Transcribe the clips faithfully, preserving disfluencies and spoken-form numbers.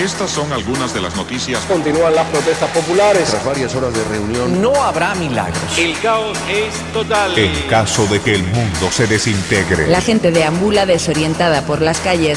Estas son algunas de las noticias. Continúan las protestas populares. Tras varias horas de reunión, no habrá milagros. El caos es total. En caso de que el mundo se desintegre. La gente deambula desorientada por las calles.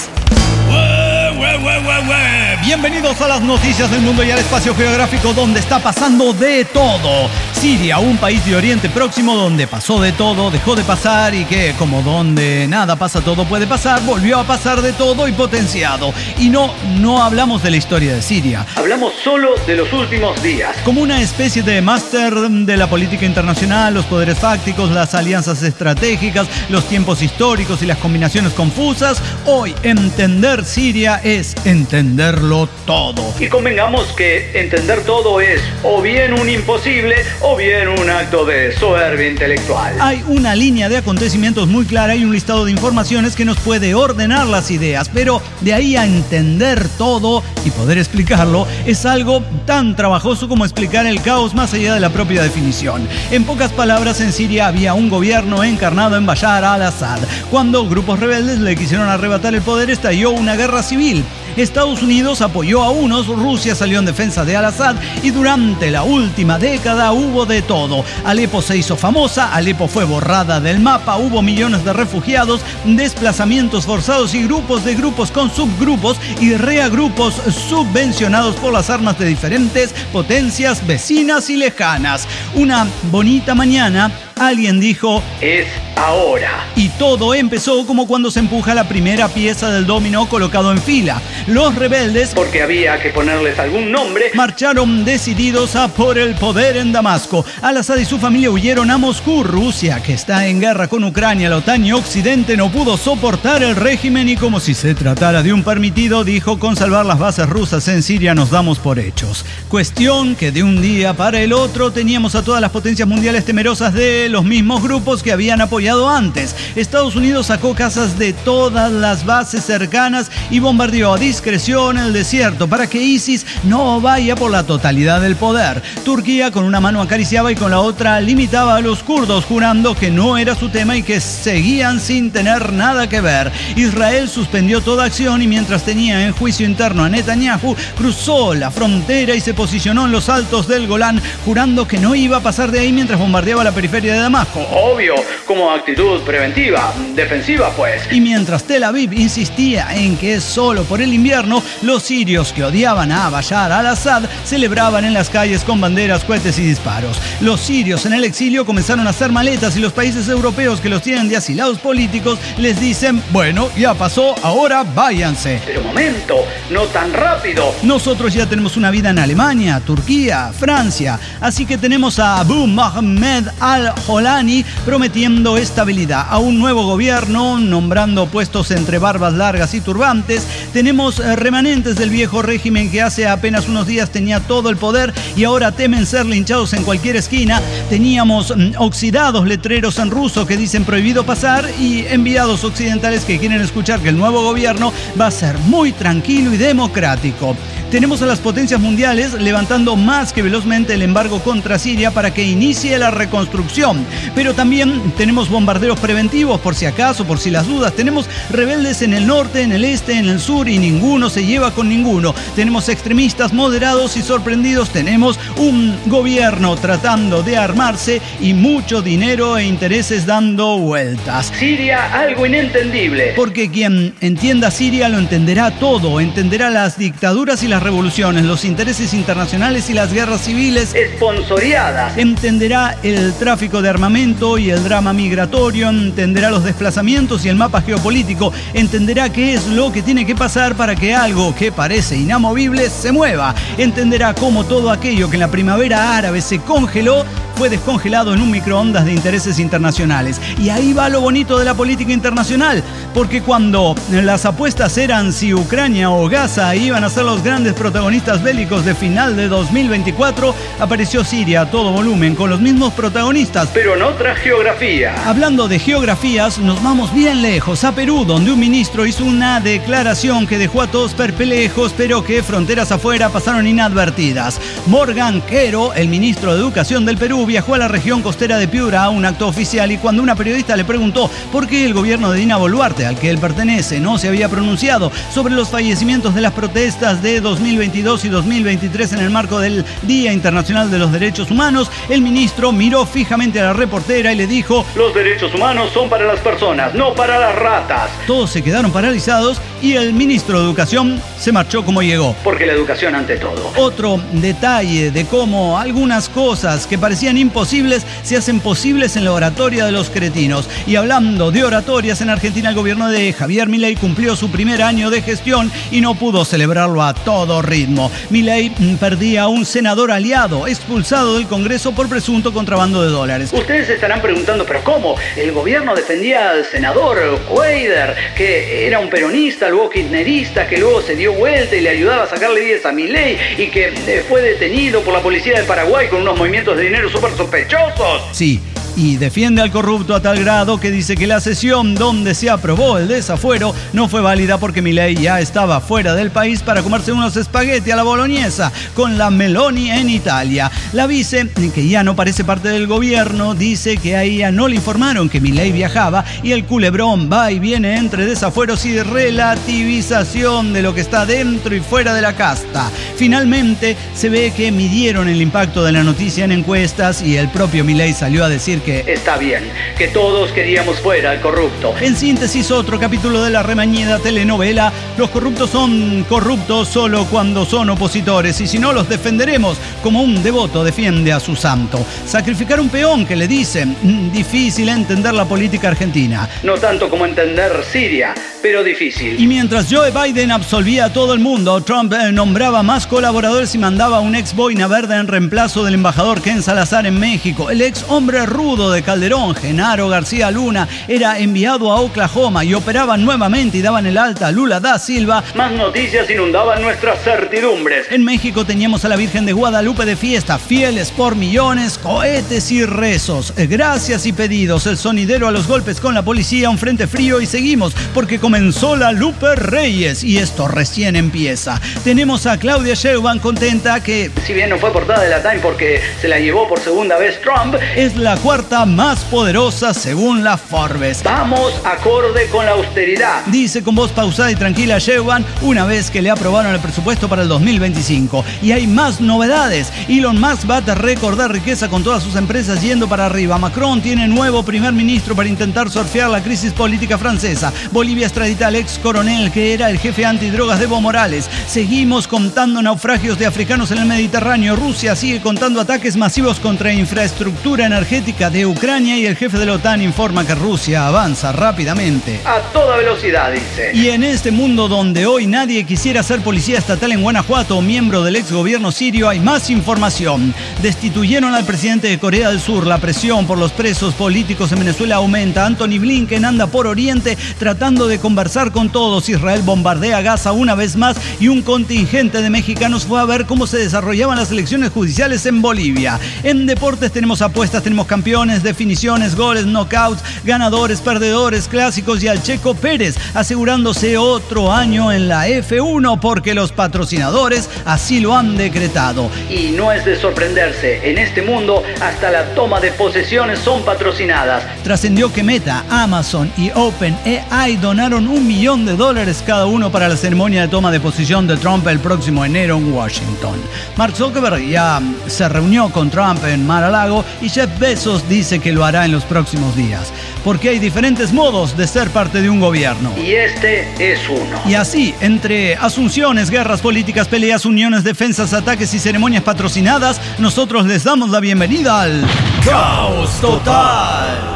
¡Ué, ué, ué, ué, ué! Bienvenidos a las noticias del mundo y al espacio geográfico donde está pasando de todo. Siria, un país de Oriente Próximo donde pasó de todo, dejó de pasar y que, como donde nada pasa, todo puede pasar, volvió a pasar de todo y potenciado. Y no, no hablamos de la historia de Siria. Hablamos solo de los últimos días. Como una especie de máster de la política internacional, los poderes fácticos, las alianzas estratégicas, los tiempos históricos y las combinaciones confusas, hoy entender Siria es entenderlo todo. Y convengamos que entender todo es o bien un imposible o bien un acto de soberbia intelectual. Hay una línea de acontecimientos muy clara y un listado de informaciones que nos puede ordenar las ideas, pero de ahí a entender todo y poder explicarlo es algo tan trabajoso como explicar el caos más allá de la propia definición. En pocas palabras, en Siria había un gobierno encarnado en Bashar al-Assad. Cuando grupos rebeldes le quisieron arrebatar el poder, estalló una guerra civil. Estados Unidos apoyó a unos, Rusia salió en defensa de al-Assad y durante la última década hubo de todo. Alepo se hizo famosa, Alepo fue borrada del mapa, hubo millones de refugiados, desplazamientos forzados y grupos de grupos con subgrupos y reagrupos subvencionados por las armas de diferentes potencias vecinas y lejanas. Una bonita mañana, alguien dijo: es ahora. Y todo empezó como cuando se empuja la primera pieza del dominó colocado en fila. Los rebeldes, porque había que ponerles algún nombre, marcharon decididos a por el poder en Damasco. Al-Assad y su familia huyeron a Moscú. Rusia, que está en guerra con Ucrania, la OTAN y Occidente, no pudo soportar el régimen y, como si se tratara de un permitido, dijo: con salvar las bases rusas en Siria nos damos por hechos. Cuestión que de un día para el otro teníamos a todas las potencias mundiales temerosas de los mismos grupos que habían apoyado antes. Estados Unidos sacó casas de todas las bases cercanas y bombardeó a discreción el desierto para que ISIS no vaya por la totalidad del poder. Turquía con una mano acariciaba y con la otra limitaba a los kurdos, jurando que no era su tema y que seguían sin tener nada que ver. Israel suspendió toda acción y mientras tenía en juicio interno a Netanyahu, cruzó la frontera y se posicionó en los altos del Golán, jurando que no iba a pasar de ahí mientras bombardeaba la periferia de Damasco. Obvio, como actitud preventiva, defensiva pues. Y mientras Tel Aviv insistía en que es solo por el invierno, los sirios que odiaban a Bashar al-Assad celebraban en las calles con banderas, cohetes y disparos. Los sirios en el exilio comenzaron a hacer maletas y los países europeos que los tienen de asilados políticos les dicen: bueno, ya pasó, ahora váyanse. Pero momento, no tan rápido. Nosotros ya tenemos una vida en Alemania, Turquía, Francia, así que tenemos a Abu Mohammed al-Jolani prometiendo estabilidad, a un nuevo gobierno nombrando puestos entre barbas largas y turbantes. Tenemos remanentes del viejo régimen que hace apenas unos días tenía todo el poder y ahora temen ser linchados en cualquier esquina. Teníamos mm, oxidados letreros en ruso que dicen prohibido pasar y enviados occidentales que quieren escuchar que el nuevo gobierno va a ser muy tranquilo y democrático. Tenemos a las potencias mundiales levantando más que velozmente el embargo contra Siria para que inicie la reconstrucción. Pero también tenemos bombardeos preventivos por si acaso, por si las dudas. Tenemos rebeldes en el norte, en el este, en el sur y ninguno se lleva con ninguno. Tenemos extremistas moderados y sorprendidos. Tenemos un gobierno tratando de armarse y mucho dinero e intereses dando vueltas. Siria, algo inentendible. Porque quien entienda Siria lo entenderá todo. Entenderá las dictaduras y las revoluciones, los intereses internacionales y las guerras civiles esponsoreadas. Entenderá el tráfico de armamento y el drama migratorio, entenderá los desplazamientos y el mapa geopolítico, entenderá qué es lo que tiene que pasar para que algo que parece inamovible se mueva, entenderá cómo todo aquello que en la primavera árabe se congeló fue descongelado en un microondas de intereses internacionales. Y ahí va lo bonito de la política internacional, porque cuando las apuestas eran si Ucrania o Gaza iban a ser los grandes protagonistas bélicos de final de dos mil veinticuatro, apareció Siria a todo volumen con los mismos protagonistas, pero en otra geografía. Hablando de geografías, nos vamos bien lejos, a Perú, donde un ministro hizo una declaración que dejó a todos perplejos, pero que fronteras afuera pasaron inadvertidas. Morgan Quero, el ministro de Educación del Perú, Perú viajó a la región costera de Piura a un acto oficial y cuando una periodista le preguntó por qué el gobierno de Dina Boluarte, al que él pertenece, no se había pronunciado sobre los fallecimientos de las protestas de dos mil veintidós y dos mil veintitrés en el marco del Día Internacional de los Derechos Humanos, el ministro miró fijamente a la reportera y le dijo: los derechos humanos son para las personas, no para las ratas. Todos se quedaron paralizados y el ministro de Educación se marchó como llegó. Porque la educación ante todo. Otro detalle de cómo algunas cosas que parecían imposibles se hacen posibles en la oratoria de los cretinos. Y hablando de oratorias, en Argentina el gobierno de Javier Milei cumplió su primer año de gestión y no pudo celebrarlo a todo ritmo. Milei perdía a un senador aliado, expulsado del Congreso por presunto contrabando de dólares. Ustedes se estarán preguntando, ¿pero cómo? El gobierno defendía al senador Cuader, que era un peronista, luego kirchnerista, que luego se dio vuelta y le ayudaba a sacarle diez a Milei y que eh, fue detenido por la policía de Paraguay con unos movimientos de dinero súper sospechosos. Sí. Y defiende al corrupto a tal grado que dice que la sesión donde se aprobó el desafuero no fue válida porque Milei ya estaba fuera del país para comerse unos espagueti a la boloñesa con la Meloni en Italia. La vice, que ya no parece parte del gobierno, dice que a ella no le informaron que Milei viajaba y el culebrón va y viene entre desafueros y relativización de lo que está dentro y fuera de la casta. Finalmente se ve que midieron el impacto de la noticia en encuestas y el propio Milei salió a decir que está bien, que todos queríamos fuera al corrupto. En síntesis, otro capítulo de la remañida telenovela: los corruptos son corruptos solo cuando son opositores y si no los defenderemos como un devoto defiende a su santo. Sacrificar un peón que le dicen, difícil entender la política argentina. No tanto como entender Siria, pero difícil. Y mientras Joe Biden absolvía a todo el mundo, Trump eh, nombraba más colaboradores y mandaba a un ex boina verde en reemplazo del embajador Ken Salazar en México. El ex hombre rudo de Calderón, Genaro García Luna, era enviado a Oklahoma y operaban nuevamente y daban el alta a Lula da Silva. Más noticias inundaban nuestras certidumbres. En México teníamos a la Virgen de Guadalupe de fiesta, fieles por millones, cohetes y rezos, gracias y pedidos, el sonidero a los golpes con la policía, un frente frío y seguimos porque comenzó la Lupe Reyes y esto recién empieza. Tenemos a Claudia Sheinbaum contenta que, si bien no fue portada de la Time porque se la llevó por segunda vez Trump, es la cuarta más poderosa según la Forbes. Vamos acorde con la austeridad, dice con voz pausada y tranquila Sheinbaum una vez que le aprobaron el presupuesto para el dos mil veinticinco. Y hay más novedades. Elon Musk va a recordar riqueza con todas sus empresas yendo para arriba. Macron tiene nuevo primer ministro para intentar surfear la crisis política francesa. Bolivia extradita al ex coronel que era el jefe antidrogas de Evo Morales. Seguimos contando naufragios de africanos en el Mediterráneo. Rusia sigue contando ataques masivos contra infraestructura energética de Ucrania y el jefe de la OTAN informa que Rusia avanza rápidamente. A toda velocidad, dice. Y en este mundo donde hoy nadie quisiera ser policía estatal en Guanajuato o miembro del ex gobierno sirio, hay más información. Destituyeron al presidente de Corea del Sur. La presión por los presos políticos en Venezuela aumenta. Anthony Blinken anda por Oriente tratando de conversar con todos. Israel bombardea Gaza una vez más y un contingente de mexicanos fue a ver cómo se desarrollaban las elecciones judiciales en Bolivia. En deportes tenemos apuestas, tenemos campeones, definiciones, goles, knockouts, ganadores, perdedores, clásicos y al Checo Pérez asegurándose otro año en la F uno porque los patrocinadores así lo han decretado. Y no es de sorprenderse, en este mundo hasta la toma de posesiones son patrocinadas. Trascendió que Meta, Amazon y OpenAI donaron un millón de dólares cada uno para la ceremonia de toma de posesión de Trump el próximo enero en Washington. Mark Zuckerberg ya se reunió con Trump en Mar-a-Lago y Jeff Bezos dice que lo hará en los próximos días. Porque hay diferentes modos de ser parte de un gobierno. Y este es uno. Y así, entre asunciones, guerras políticas, peleas, uniones, defensas, ataques y ceremonias patrocinadas, nosotros les damos la bienvenida al Caos Total.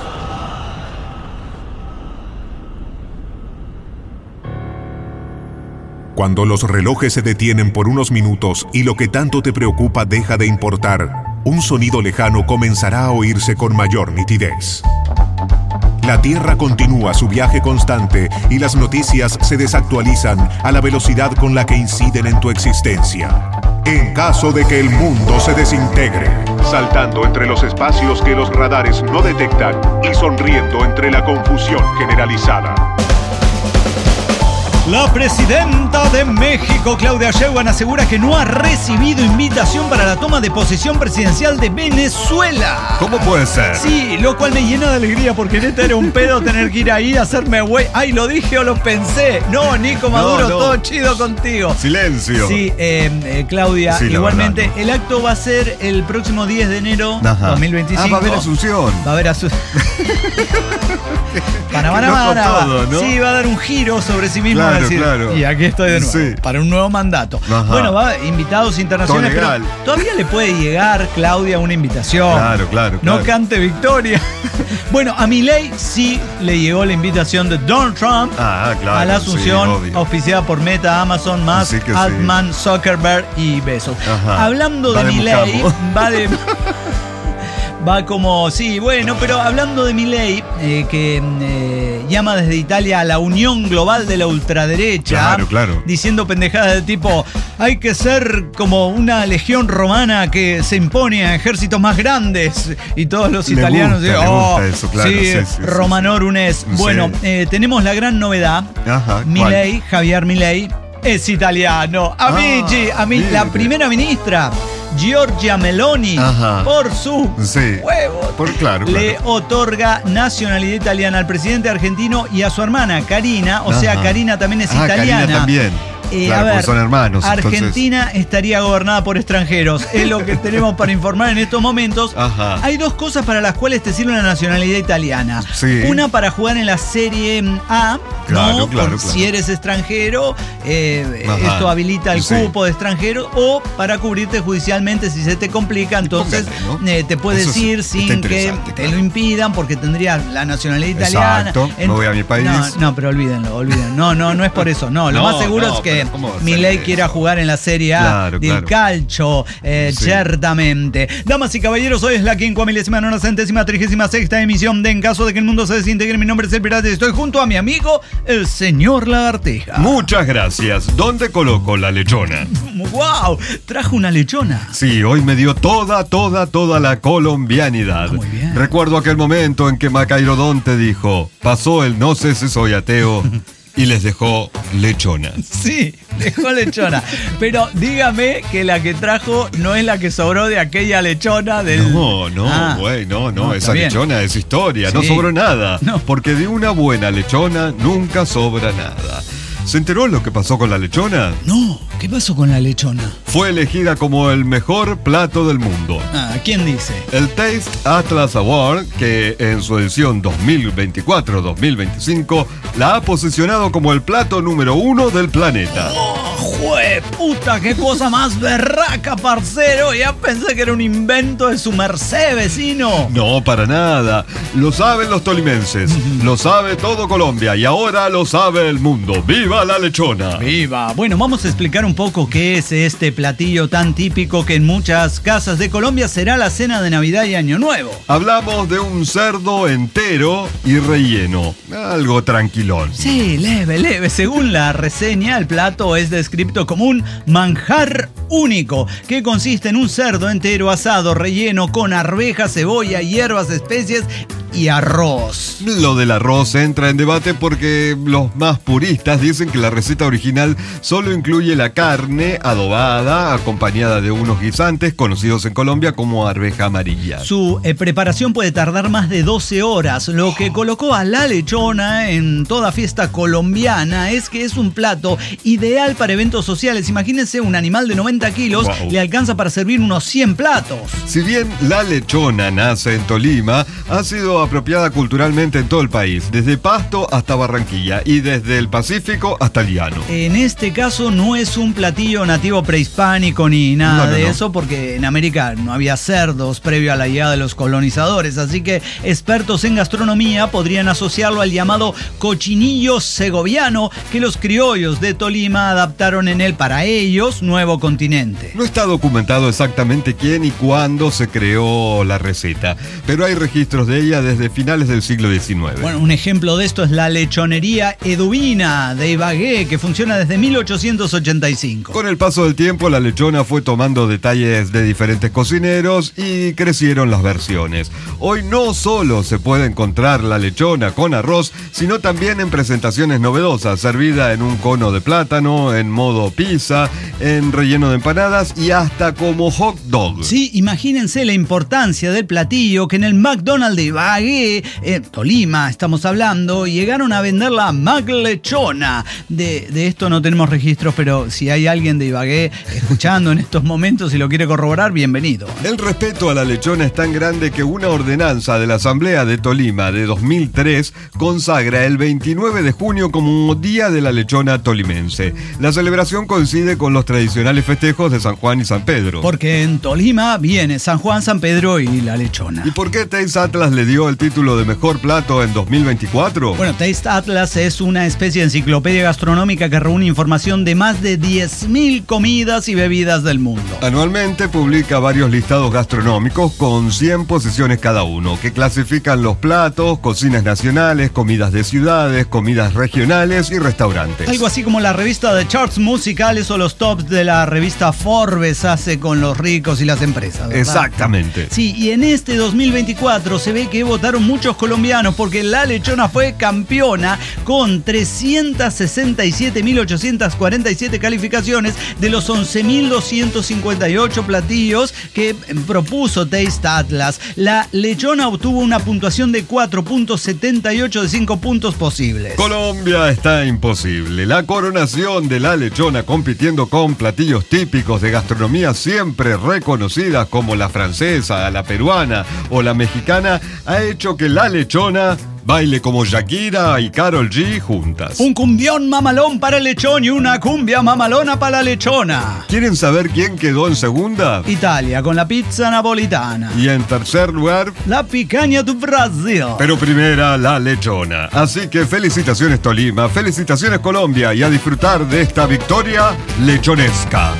Cuando los relojes se detienen por unos minutos y lo que tanto te preocupa deja de importar, un sonido lejano comenzará a oírse con mayor nitidez. La Tierra continúa su viaje constante y las noticias se desactualizan a la velocidad con la que inciden en tu existencia. En caso de que el mundo se desintegre, saltando entre los espacios que los radares no detectan y sonriendo entre la confusión generalizada. La presidenta de México, Claudia Sheinbaum, asegura que no ha recibido invitación para la toma de posesión presidencial de Venezuela. ¿Cómo puede ser? Sí, lo cual me llena de alegría porque neta era un pedo tener que ir ahí a hacerme güey. Ay, lo dije o lo pensé. No, Nico Maduro, no, no. Todo chido contigo. Silencio. Sí, eh, eh, Claudia, sí, igualmente, verdad, no. El acto va a ser el próximo diez de enero de dos mil veinticinco. Ah, va a haber Asunción. Va a haber Asunción. Para, para, para, todo, ¿no? Sí, va a dar un giro sobre sí mismo. Claro, decir, claro. Y aquí estoy de nuevo, sí, para un nuevo mandato. Ajá. Bueno, va invitados internacionales, pero todavía le puede llegar, Claudia, una invitación. Claro, claro, claro. No cante victoria. Bueno, a Milei sí le llegó la invitación de Donald Trump ah, claro, a la Asunción, sí, auspiciada por Meta, Amazon, Musk, Altman, sí, Zuckerberg y Bezos. Ajá. Hablando va de, de Milei, va de... Va como, sí, bueno, pero hablando de Milei, eh, que eh, llama desde Italia a la unión global de la ultraderecha. Claro, claro. Diciendo pendejadas de tipo, hay que ser como una legión romana que se impone a ejércitos más grandes. Y todos los le italianos gusta, dicen, oh, oh, eso, claro, sí, sí, sí, Romanor Unes. Sí. Bueno, eh, tenemos la gran novedad. Ajá, Milei, Javier Milei, es italiano. Amici, ah, ami- la primera ministra Giorgia Meloni, ajá, por su sí, huevos, por, claro, le claro. otorga nacionalidad italiana al presidente argentino y a su hermana Karina. O ajá, sea, Karina también es ah, italiana. Karina también. Eh, claro, a ver, son hermanos. Argentina entonces... estaría gobernada por extranjeros. Es lo que tenemos para informar en estos momentos. Ajá. Hay dos cosas para las cuales te sirve la nacionalidad italiana. Sí. Una para jugar en la Serie A, claro, ¿no? Claro, por claro. Si eres extranjero, eh, esto habilita el sí, cupo de extranjeros. O para cubrirte judicialmente si se te complica. Entonces ¿no? eh, te puedes Eso ir sin que te claro. lo impidan porque tendrías la nacionalidad italiana. Exacto. En... No voy a mi país. No, no, pero olvídenlo, olvídenlo. No, no, no es por eso. No, lo no, más seguro no, es que Milei quiera jugar en la Serie A claro, del claro. calcio, eh, sí, ciertamente. Damas y caballeros, hoy es la quincuamilésima nona centésima trigésima sexta emisión de En caso de que el mundo se desintegre. Mi nombre es El Pirata y estoy junto a mi amigo, el señor Lagarteja. Muchas gracias. ¿Dónde coloco la lechona? ¡Wow! Trajo una lechona. Sí, hoy me dio toda, toda, toda la colombianidad. Ah, muy bien. Recuerdo aquel momento en que Macairodonte dijo, pasó el no sé si soy ateo... Y les dejó lechona. Sí, dejó lechona. Pero dígame que la que trajo no es la que sobró de aquella lechona del... No, no, ah, güey, no, no, no. Esa lechona es historia, sí, no sobró nada. No. Porque de una buena lechona nunca sobra nada. ¿Se enteró lo que pasó con la lechona? No, ¿qué pasó con la lechona? Fue elegida como el mejor plato del mundo. Ah, ¿quién dice? El Taste Atlas Award, que en su edición dos mil veinticuatro dos mil veinticinco la ha posicionado como el plato número uno del planeta. ¡Oh, jue puta! ¡Qué cosa más berraca, parcero! Ya pensé que era un invento de su merced, vecino. No, para nada. Lo saben los tolimenses, lo sabe todo Colombia y ahora lo sabe el mundo. ¡Viva la lechona! ¡Viva! Bueno, vamos a explicar un poco qué es este platillo tan típico que en muchas casas de Colombia será la cena de Navidad y Año Nuevo. Hablamos de un cerdo entero y relleno. Algo tranquilón. Sí, leve, leve. Según la reseña, el plato es descrito como un manjar único, que consiste en un cerdo entero asado relleno con arvejas, cebolla, hierbas, especies y arroz. Lo del arroz entra en debate porque los más puristas dicen que la receta original solo incluye la carne adobada acompañada de unos guisantes conocidos en Colombia como arveja amarilla. Su eh, preparación puede tardar más de doce horas. Lo que colocó a la lechona en toda fiesta colombiana es que es un plato ideal para eventos sociales. Imagínense un animal de noventa kilos, wow, le alcanza para servir unos cien platos. Si bien la lechona nace en Tolima, ha sido apropiada culturalmente en todo el país, desde Pasto hasta Barranquilla y desde el Pacífico hasta el Llano. En este caso no es un platillo nativo prehispánico ni nada no, no, de no. eso, porque en América no había cerdos previo a la llegada de los colonizadores, así que expertos en gastronomía podrían asociarlo al llamado cochinillo segoviano que los criollos de Tolima adaptaron en el para ellos nuevo continente continente. No está documentado exactamente quién y cuándo se creó la receta, pero hay registros de ella desde finales del siglo diecinueve. Bueno, un ejemplo de esto es la lechonería Eduvina de Ibagué, que funciona desde mil ochocientos ochenta y cinco. Con el paso del tiempo, la lechona fue tomando detalles de diferentes cocineros y crecieron las versiones. Hoy no solo se puede encontrar la lechona con arroz, sino también en presentaciones novedosas, servida en un cono de plátano, en modo pizza, en relleno de empanadas y hasta como hot dog. Sí, imagínense la importancia del platillo que en el McDonald's de Ibagué, en Tolima estamos hablando, llegaron a vender la McLechona. De, de esto no tenemos registros, pero si hay alguien de Ibagué escuchando en estos momentos y lo quiere corroborar, bienvenido. El respeto a la lechona es tan grande que una ordenanza de la Asamblea de Tolima de dos mil tres consagra el veintinueve de junio como Día de la Lechona Tolimense. La celebración coincide con los tradicionales festejos de San Juan y San Pedro. Porque en Tolima viene San Juan, San Pedro y la lechona. ¿Y por qué Taste Atlas le dio el título de mejor plato en dos mil veinticuatro? Bueno, Taste Atlas es una especie de enciclopedia gastronómica que reúne información de más de diez mil comidas y bebidas del mundo. Anualmente publica varios listados gastronómicos con cien posiciones cada uno, que clasifican los platos, cocinas nacionales, comidas de ciudades, comidas regionales y restaurantes. Algo así como la revista de charts musicales o los tops de la revista Forbes hace con los ricos y las empresas, ¿verdad? Exactamente. Sí, y en este dos mil veinticuatro se ve que votaron muchos colombianos porque la lechona fue campeona con trescientas sesenta y siete mil ochocientas cuarenta y siete calificaciones de los once mil doscientos cincuenta y ocho platillos que propuso Taste Atlas. La lechona obtuvo una puntuación de cuatro punto setenta y ocho de cinco puntos posibles. Colombia está imposible. La coronación de la lechona compitiendo con platillos típicos de gastronomía siempre reconocidas como la francesa, la peruana o la mexicana ha hecho que la lechona baile como Shakira y Karol G juntas. Un cumbión mamalón para el lechón y una cumbia mamalona para la lechona. ¿Quieren saber quién quedó en segunda? Italia con la pizza napolitana. Y en tercer lugar, la picaña de Brasil. Pero primera, la lechona. Así que felicitaciones Tolima, felicitaciones Colombia y a disfrutar de esta victoria lechonesca.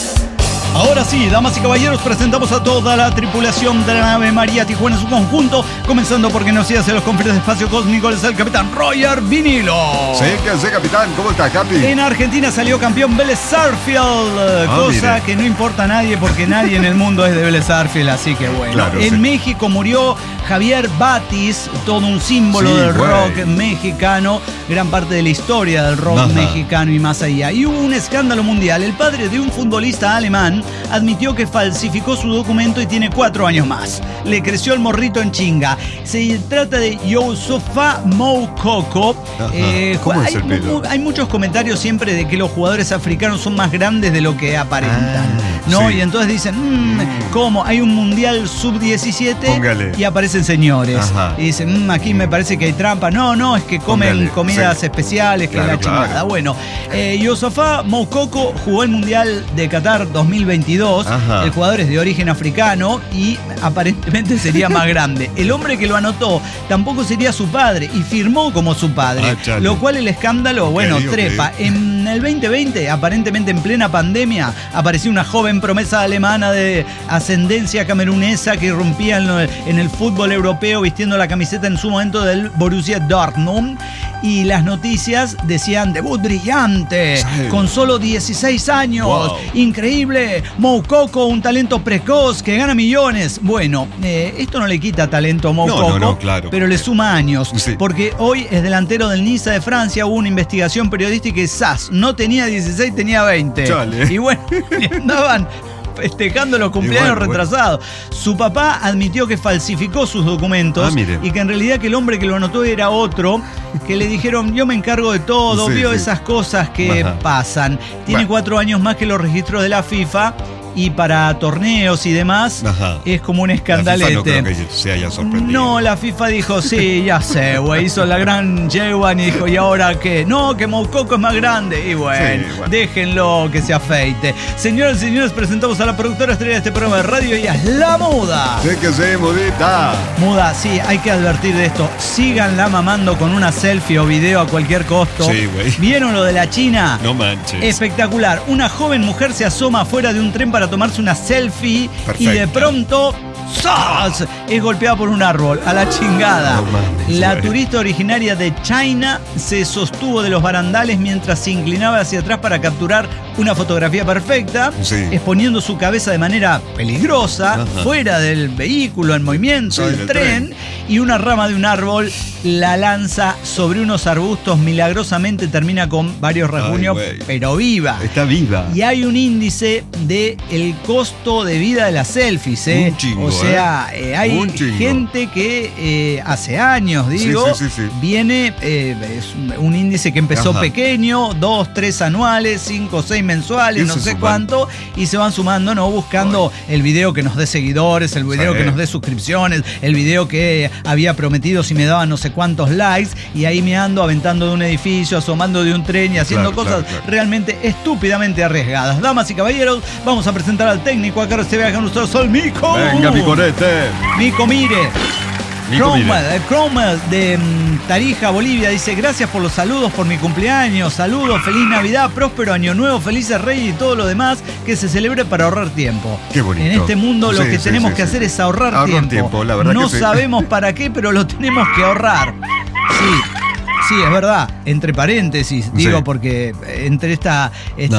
Ahora sí, damas y caballeros, presentamos a toda la tripulación de la nave María Tijuana en su conjunto, comenzando porque nos hace los confines de espacio cósmico, es el capitán Roger Vinilo. Sí, ¿qué hace, capitán? ¿Cómo está, Capi? En Argentina salió campeón Vélez Sarsfield, ah, cosa mire. que no importa a nadie porque nadie en el mundo es de Vélez Sarsfield, así que bueno. Claro, en sí. México murió Javier Batis, todo un símbolo sí, del güey. rock mexicano, gran parte de la historia del rock Ajá. mexicano y más allá. Y hubo un escándalo mundial. El padre de un futbolista alemán admitió que falsificó su documento y tiene cuatro años más. Le creció el morrito en chinga. Se trata de Youssoufa Moukoko. Eh, ¿Cómo hay, es el pelo? hay muchos comentarios siempre de que los jugadores africanos son más grandes de lo que aparentan. Ah, ¿no? Sí. Y entonces dicen, mmm, ¿cómo? Hay un mundial sub diecisiete Póngale. y aparecen señores. Ajá. Y dicen, mmm, aquí me parece que hay trampa. No, no, es que comen Póngale. comidas sí. especiales, que claro, es la chingada. Claro. Bueno, eh, Youssoufa Moukoko jugó el mundial de Qatar dos mil veintidós. Ajá. El jugador es de origen africano y aparentemente sería más grande. El hombre que lo anotó tampoco sería su padre y firmó como su padre. Ah, lo cual el escándalo, bueno, okay, trepa. Okay. En el veinte veinte, aparentemente en plena pandemia, apareció una joven promesa alemana de ascendencia camerunesa que irrumpía en, lo, en el fútbol europeo vistiendo la camiseta en su momento del Borussia Dortmund. Y las noticias decían debut brillante, sí. con solo dieciséis años, wow. increíble, Moukoko, un talento precoz que gana millones. Bueno, eh, esto no le quita talento a Moukoko, no, no, no, claro, pero le suma años, sí. porque hoy es delantero del Niza de Francia. Hubo una investigación periodística y S A S no tenía dieciséis, tenía veinte. Chale. Y bueno, le andaban festejando los cumpleaños bueno, retrasados. Bueno. Su papá admitió que falsificó sus documentos ah, y que en realidad que el hombre que lo anotó era otro, que le dijeron, yo me encargo de todo, sí, veo sí. esas cosas que Ajá. pasan. Tiene bueno. cuatro años más que los registros de la FIFA y para torneos y demás. Ajá. Es como un escandalete. La FIFA no creo que se haya sorprendido. No, la FIFA dijo, sí, ya sé, güey, hizo la gran Yewan y dijo, ¿y ahora qué? No, que Moukoko es más grande. Y bueno, sí, bueno, déjenlo que se afeite. Señoras y señores, presentamos a la productora estrella de este programa de radio, ella es La Muda. Sí que sí, Mudita. Muda, sí, hay que advertir de esto. Síganla mamando con una selfie o video a cualquier costo. Sí, güey. ¿Vieron lo de la China? No manches. Espectacular. Una joven mujer se asoma afuera de un tren para tomarse una selfie. Perfecto. Y de pronto ¡zas! Es golpeada por un árbol. A la chingada. No mames, la güey. Turista originaria de China se sostuvo de los barandales mientras se inclinaba hacia atrás para capturar una fotografía perfecta, sí, exponiendo su cabeza de manera peligrosa. Ajá. Fuera del vehículo en movimiento, sí, del, del tren, tren, y una rama de un árbol la lanza sobre unos arbustos. Milagrosamente termina con varios rasguños, pero viva. Está viva. Y hay un índice de el costo de vida de las selfies, ¿eh? Un chingo, o sea, eh, hay gente que eh, hace años, digo, sí, sí, sí, sí. viene, eh, es un índice que empezó Ajá. pequeño, dos, tres anuales, cinco, seis mensuales, no sé cuánto, y se van sumando, ¿no? Buscando Ay. el video que nos dé seguidores, el video sí. que nos dé suscripciones, el video que había prometido si me daban no sé cuántos likes, y ahí me ando aventando de un edificio, asomando de un tren y haciendo claro, cosas claro, claro. realmente estúpidamente arriesgadas. Damas y caballeros, vamos a presentar al técnico acá se vea con nosotros, el Mico. Venga, mi corete. Mico, mire. Cromwell, Cromwell de um, Tarija, Bolivia, dice: gracias por los saludos, por mi cumpleaños, saludos, feliz Navidad, próspero año nuevo, felices Reyes y todo lo demás que se celebre para ahorrar tiempo. Qué bonito. En este mundo lo sí, que sí, tenemos sí, que sí. hacer es ahorrar, ahorrar tiempo. tiempo la verdad no que sí. sabemos para qué, pero lo tenemos que ahorrar. Sí. Sí, es verdad, entre paréntesis, digo, sí. porque entre esta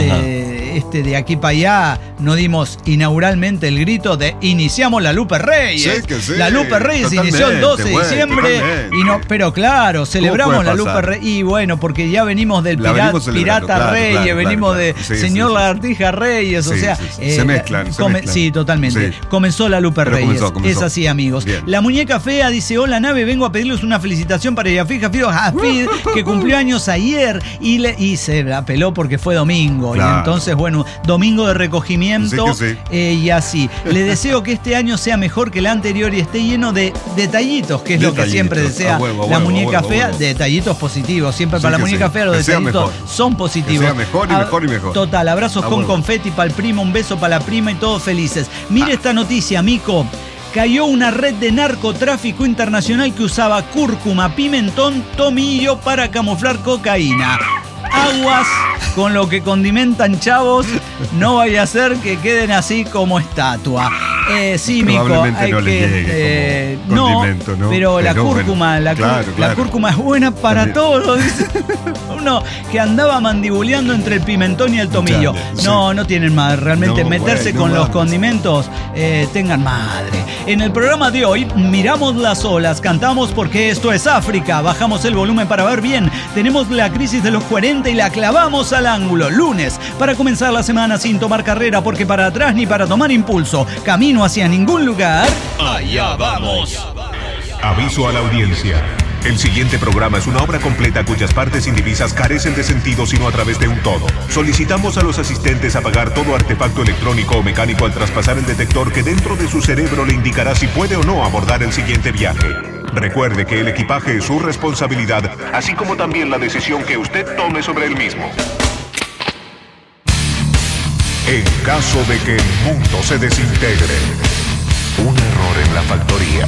este, este de aquí para allá no dimos inauguralmente el grito de iniciamos la Lupe Reyes. Sí, que sí. La Lupe Reyes totalmente, inició el doce de diciembre totalmente. y no, pero claro, celebramos la Lupe Reyes y bueno, porque ya venimos del pirata, venimos Pirata claro, Reyes, claro, venimos claro, claro. de sí, Señor sí, Lagartija Reyes, sí, o sea, sí, sí. Eh, se mezclan, se come, mezclan. Sí, totalmente. Sí. Comenzó la Lupe pero Reyes. Comenzó, comenzó. Es así, amigos. Bien. La muñeca fea dice: hola nave, vengo a pedirles una felicitación para Yafid Hafid Hafid, que cumplió años ayer y, le, y se la peló porque fue domingo. Claro. Y entonces, bueno, domingo de recogimiento sí sí. Eh, y así. Le deseo que este año sea mejor que el anterior y esté lleno de detallitos, que es detallitos. Lo que siempre desea huevo, la huevo, muñeca huevo, fea, huevo. Detallitos positivos. Siempre sí para la muñeca sí. fea los que detallitos son positivos. Que sea mejor y mejor y mejor. Total, abrazos ah, con huevo. confeti para el primo, un beso para la prima y todos felices. Mire ah. esta noticia, Mico. Cayó una red de narcotráfico internacional que usaba cúrcuma, pimentón, tomillo para camuflar cocaína. Aguas con lo que condimentan, chavos, no vaya a ser que queden así como estatua. Eh, sí, Mico, hay no que eh, no, ¿no? Pero, pero la cúrcuma, bueno, la, claro, la claro. cúrcuma es buena para También. todo. Uno que andaba mandibuleando entre el pimentón y el tomillo. Chale, no, sí. no tienen madre. Realmente no, meterse bueno, con no los vamos. condimentos, eh, tengan madre. En el programa de hoy miramos las olas, cantamos porque esto es África, bajamos el volumen para ver bien, tenemos la crisis de los cuarenta y la clavamos al ángulo. Lunes, para comenzar la semana sin tomar carrera, porque para atrás ni para tomar impulso, camino hacia ningún lugar. Allá vamos. Aviso a la audiencia. El siguiente programa es una obra completa cuyas partes indivisas carecen de sentido sino a través de un todo. Solicitamos a los asistentes apagar todo artefacto electrónico o mecánico al traspasar el detector que dentro de su cerebro le indicará si puede o no abordar el siguiente viaje. Recuerde que el equipaje es su responsabilidad, así como también la decisión que usted tome sobre el mismo. En caso de que el mundo se desintegre, un error en la factoría.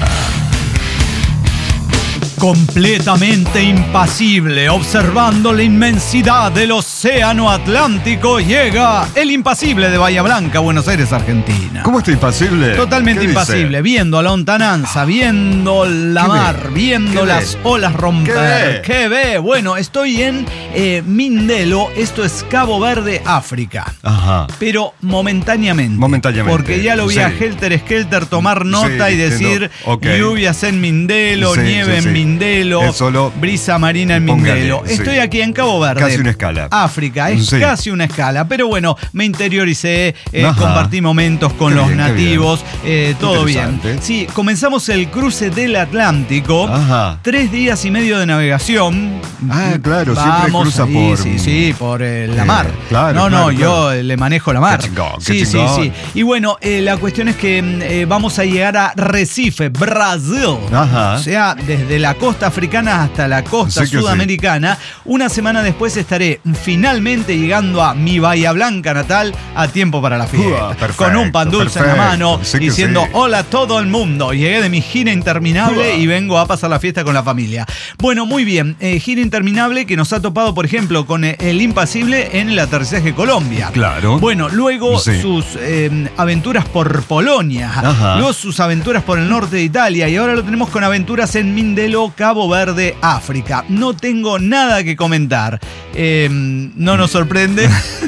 Completamente impasible, observando la inmensidad del océano Atlántico, llega el impasible de Bahía Blanca, Buenos Aires, Argentina. ¿Cómo está impasible? Totalmente impasible, dice? Viendo la lontananza, viendo la mar, ve? viendo ¿Qué las ve? olas romper. ¿Qué ve? ¿Qué ve? Bueno, estoy en eh, Mindelo, esto es Cabo Verde, África. Ajá. Pero momentáneamente. Momentáneamente. Porque ya lo vi sí. a Helter Skelter tomar nota sí, y decir okay. lluvias en Mindelo, sí, nieve sí, sí. en Mindelo. Mindelo. Es solo brisa marina en póngale, Mindelo. sí. Estoy aquí en Cabo Verde. Casi una escala. África, es Sí. casi una escala. Pero bueno, me interioricé, eh, Ajá. compartí momentos con Qué los bien, qué nativos, eh, todo bien. Interesante. Sí, comenzamos el cruce del Atlántico. Ajá. Tres días y medio de navegación. Ah, claro, siempre Vamos cruza ahí, por- Sí, sí, por eh, la Eh, mar. claro, no, no, claro, claro. yo le manejo la mar. Qué chingón, qué sí, chingón. sí, sí. Y bueno, eh, la cuestión es que eh, vamos a llegar a Recife, Brasil. Ajá. O sea, desde la costa africana hasta la costa Sí que sudamericana. Una semana después estaré finalmente llegando a mi Bahía Blanca natal a tiempo para la fiesta. Uah, perfecto, con un pan dulce en la perfecto. mano, Sí que diciendo sí. hola a todo el mundo. Llegué de mi gira interminable Uah. y vengo a pasar la fiesta con la familia. Bueno, muy bien. Eh, gira interminable que nos ha topado, por ejemplo, con eh, el Impasible en el aterrizaje Colombia. Claro. Bueno, luego Sí. sus eh, aventuras por Polonia. Ajá. Luego sus aventuras por el norte de Italia. Y ahora lo tenemos con aventuras en Mindelo, Cabo Verde, África. No tengo nada que comentar. Eh, no nos sorprende.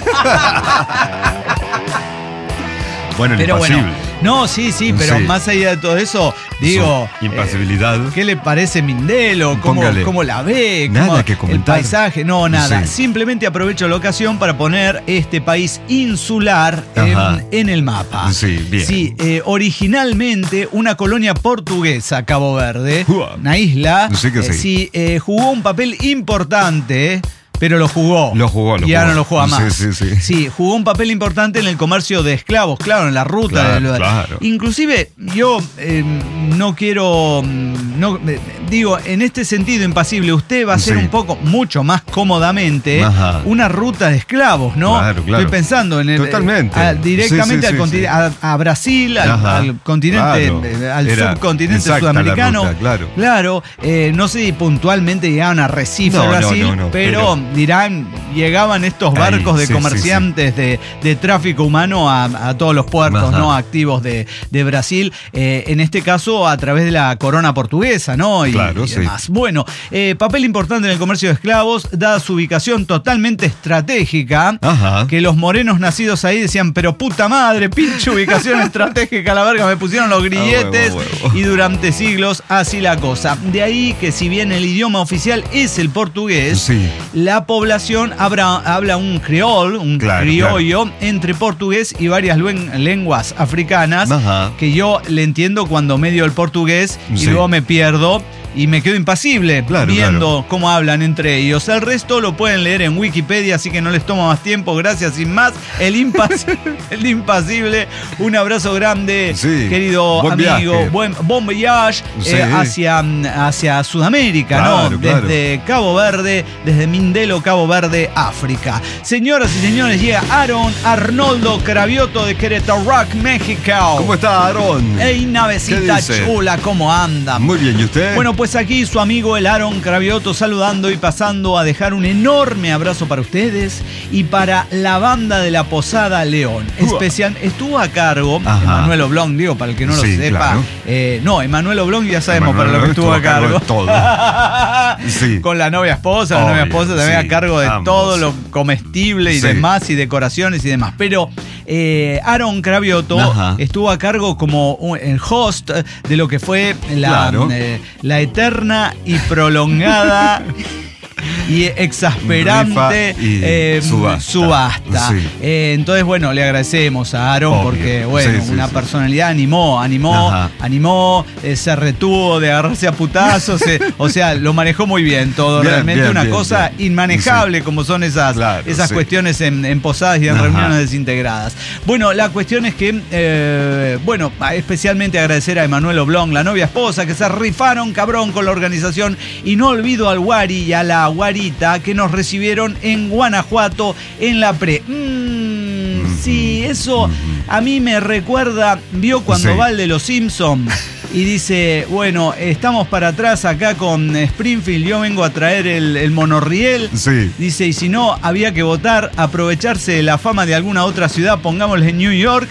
Bueno, el Pero impasible. bueno, no, sí, sí, pero Sí. más allá de todo eso, digo. Su impasibilidad. eh, ¿Qué le parece Mindelo? ¿Cómo, Póngale. cómo la ve? Nada ¿Cómo- que comentar. El paisaje, no, nada. Sí. Simplemente aprovecho la ocasión para poner este país insular Ajá. en, en el mapa. Sí, bien. Sí, eh, originalmente una colonia portuguesa, Cabo Verde, Uah. una isla. Sí que eh, sí. sí, eh, jugó un papel importante. Pero lo jugó. Lo jugó, lo Y ahora jugó. no lo juega más. Sí, sí, sí. Sí, jugó un papel importante en el comercio de esclavos, claro, en la ruta. Claro, del lugar. claro. Inclusive, yo eh, no quiero, mm, no, eh, digo, en este sentido impasible, usted va a hacer Sí. un poco, mucho más cómodamente, Ajá. una ruta de esclavos, ¿no? Claro, claro. Estoy pensando en el, Totalmente. a- directamente Sí, sí, al sí, contini- sí. A, a Brasil, al, Ajá. al continente, Claro. eh, al Era subcontinente exacta la sudamericano. ruta, claro. Claro, eh, no sé si puntualmente llegaban a Recife, No, no, Brasil, no, no, pero, pero- dirán, llegaban estos Ahí, barcos de sí, comerciantes De, de tráfico humano a, a todos los puertos Ajá. no activos de, de Brasil, eh, en este caso a través de la corona portuguesa, ¿no? Y, Claro, y sí. demás. Bueno, eh, papel importante en el comercio de esclavos, dada su ubicación totalmente estratégica, Ajá. que los morenos nacidos ahí decían, pero puta madre, pinche ubicación estratégica, la verga, me pusieron los grilletes, Ah, huevo, huevo. y durante siglos así la cosa. De ahí que si bien el idioma oficial es el portugués, Sí. la población habla, habla un creol, un Claro, criollo, entre portugués y varias luen- lenguas africanas, Ajá. que yo le entiendo cuando medio el portugués y Sí. luego me pierdo y me quedo impasible Claro, viendo claro. cómo hablan entre ellos. El resto lo pueden leer en Wikipedia, así que no les tomo más tiempo. Gracias, sin más. El, impas el impasible. Un abrazo grande, Sí. querido Buen amigo. viaje. Buen bon voyage Sí. eh, hacia, hacia Sudamérica, Claro, ¿no? claro. Desde Cabo Verde, desde Mindelo, Cabo Verde, África. Señoras y señores, llega Aaron Arnoldo Cravioto de Querétaro Rock, México. ¿Cómo está, Aarón? Ey, navecita ¿Qué dice? chula, ¿cómo anda? Muy bien, ¿y usted? Bueno, pues aquí su amigo el Aaron Cravioto saludando y pasando a dejar un enorme abrazo para ustedes y para la banda de la Posada León. Uah. Especial, estuvo a cargo Ajá. Emanuel Oblong, digo, para el que no lo Sí, sepa. claro. Eh, no, Emanuel Oblong ya sabemos Emanuel para lo que estuvo a cargo. de todo. Sí. Con la novia esposa, la Obvio, novia esposa también sí, a cargo de ambos. todo lo comestible y Sí. demás, y decoraciones y demás. Pero eh, Aaron Cravioto Ajá. estuvo a cargo como un- el host de lo que fue la, Claro. eh, la eterna y prolongada y exasperante Rifa y eh, subasta. subasta. Sí. Eh, entonces, bueno, le agradecemos a Aaron Obvio. porque, bueno, Sí, sí, una sí. personalidad animó, animó, Ajá. animó, eh, se retuvo de agarrarse a putazos, eh, o sea, lo manejó muy bien todo, Bien, realmente bien, una bien, cosa bien. inmanejable como son esas, Claro, esas sí. cuestiones en, en posadas y en Ajá. reuniones desintegradas. Bueno, la cuestión es que, eh, bueno, especialmente agradecer a Emanuel Oblong, la novia esposa, que se rifaron cabrón con la organización, y no olvido al Guari y a la Guarita que nos recibieron en Guanajuato en la pre. Mm, sí, eso a mí me recuerda, vio cuando Sí. va el de los Simpsons y dice, bueno, estamos para atrás acá con Springfield, yo vengo a traer el, el monorriel. Sí. Dice, y si no, había que votar, aprovecharse de la fama de alguna otra ciudad, pongámosle en New York.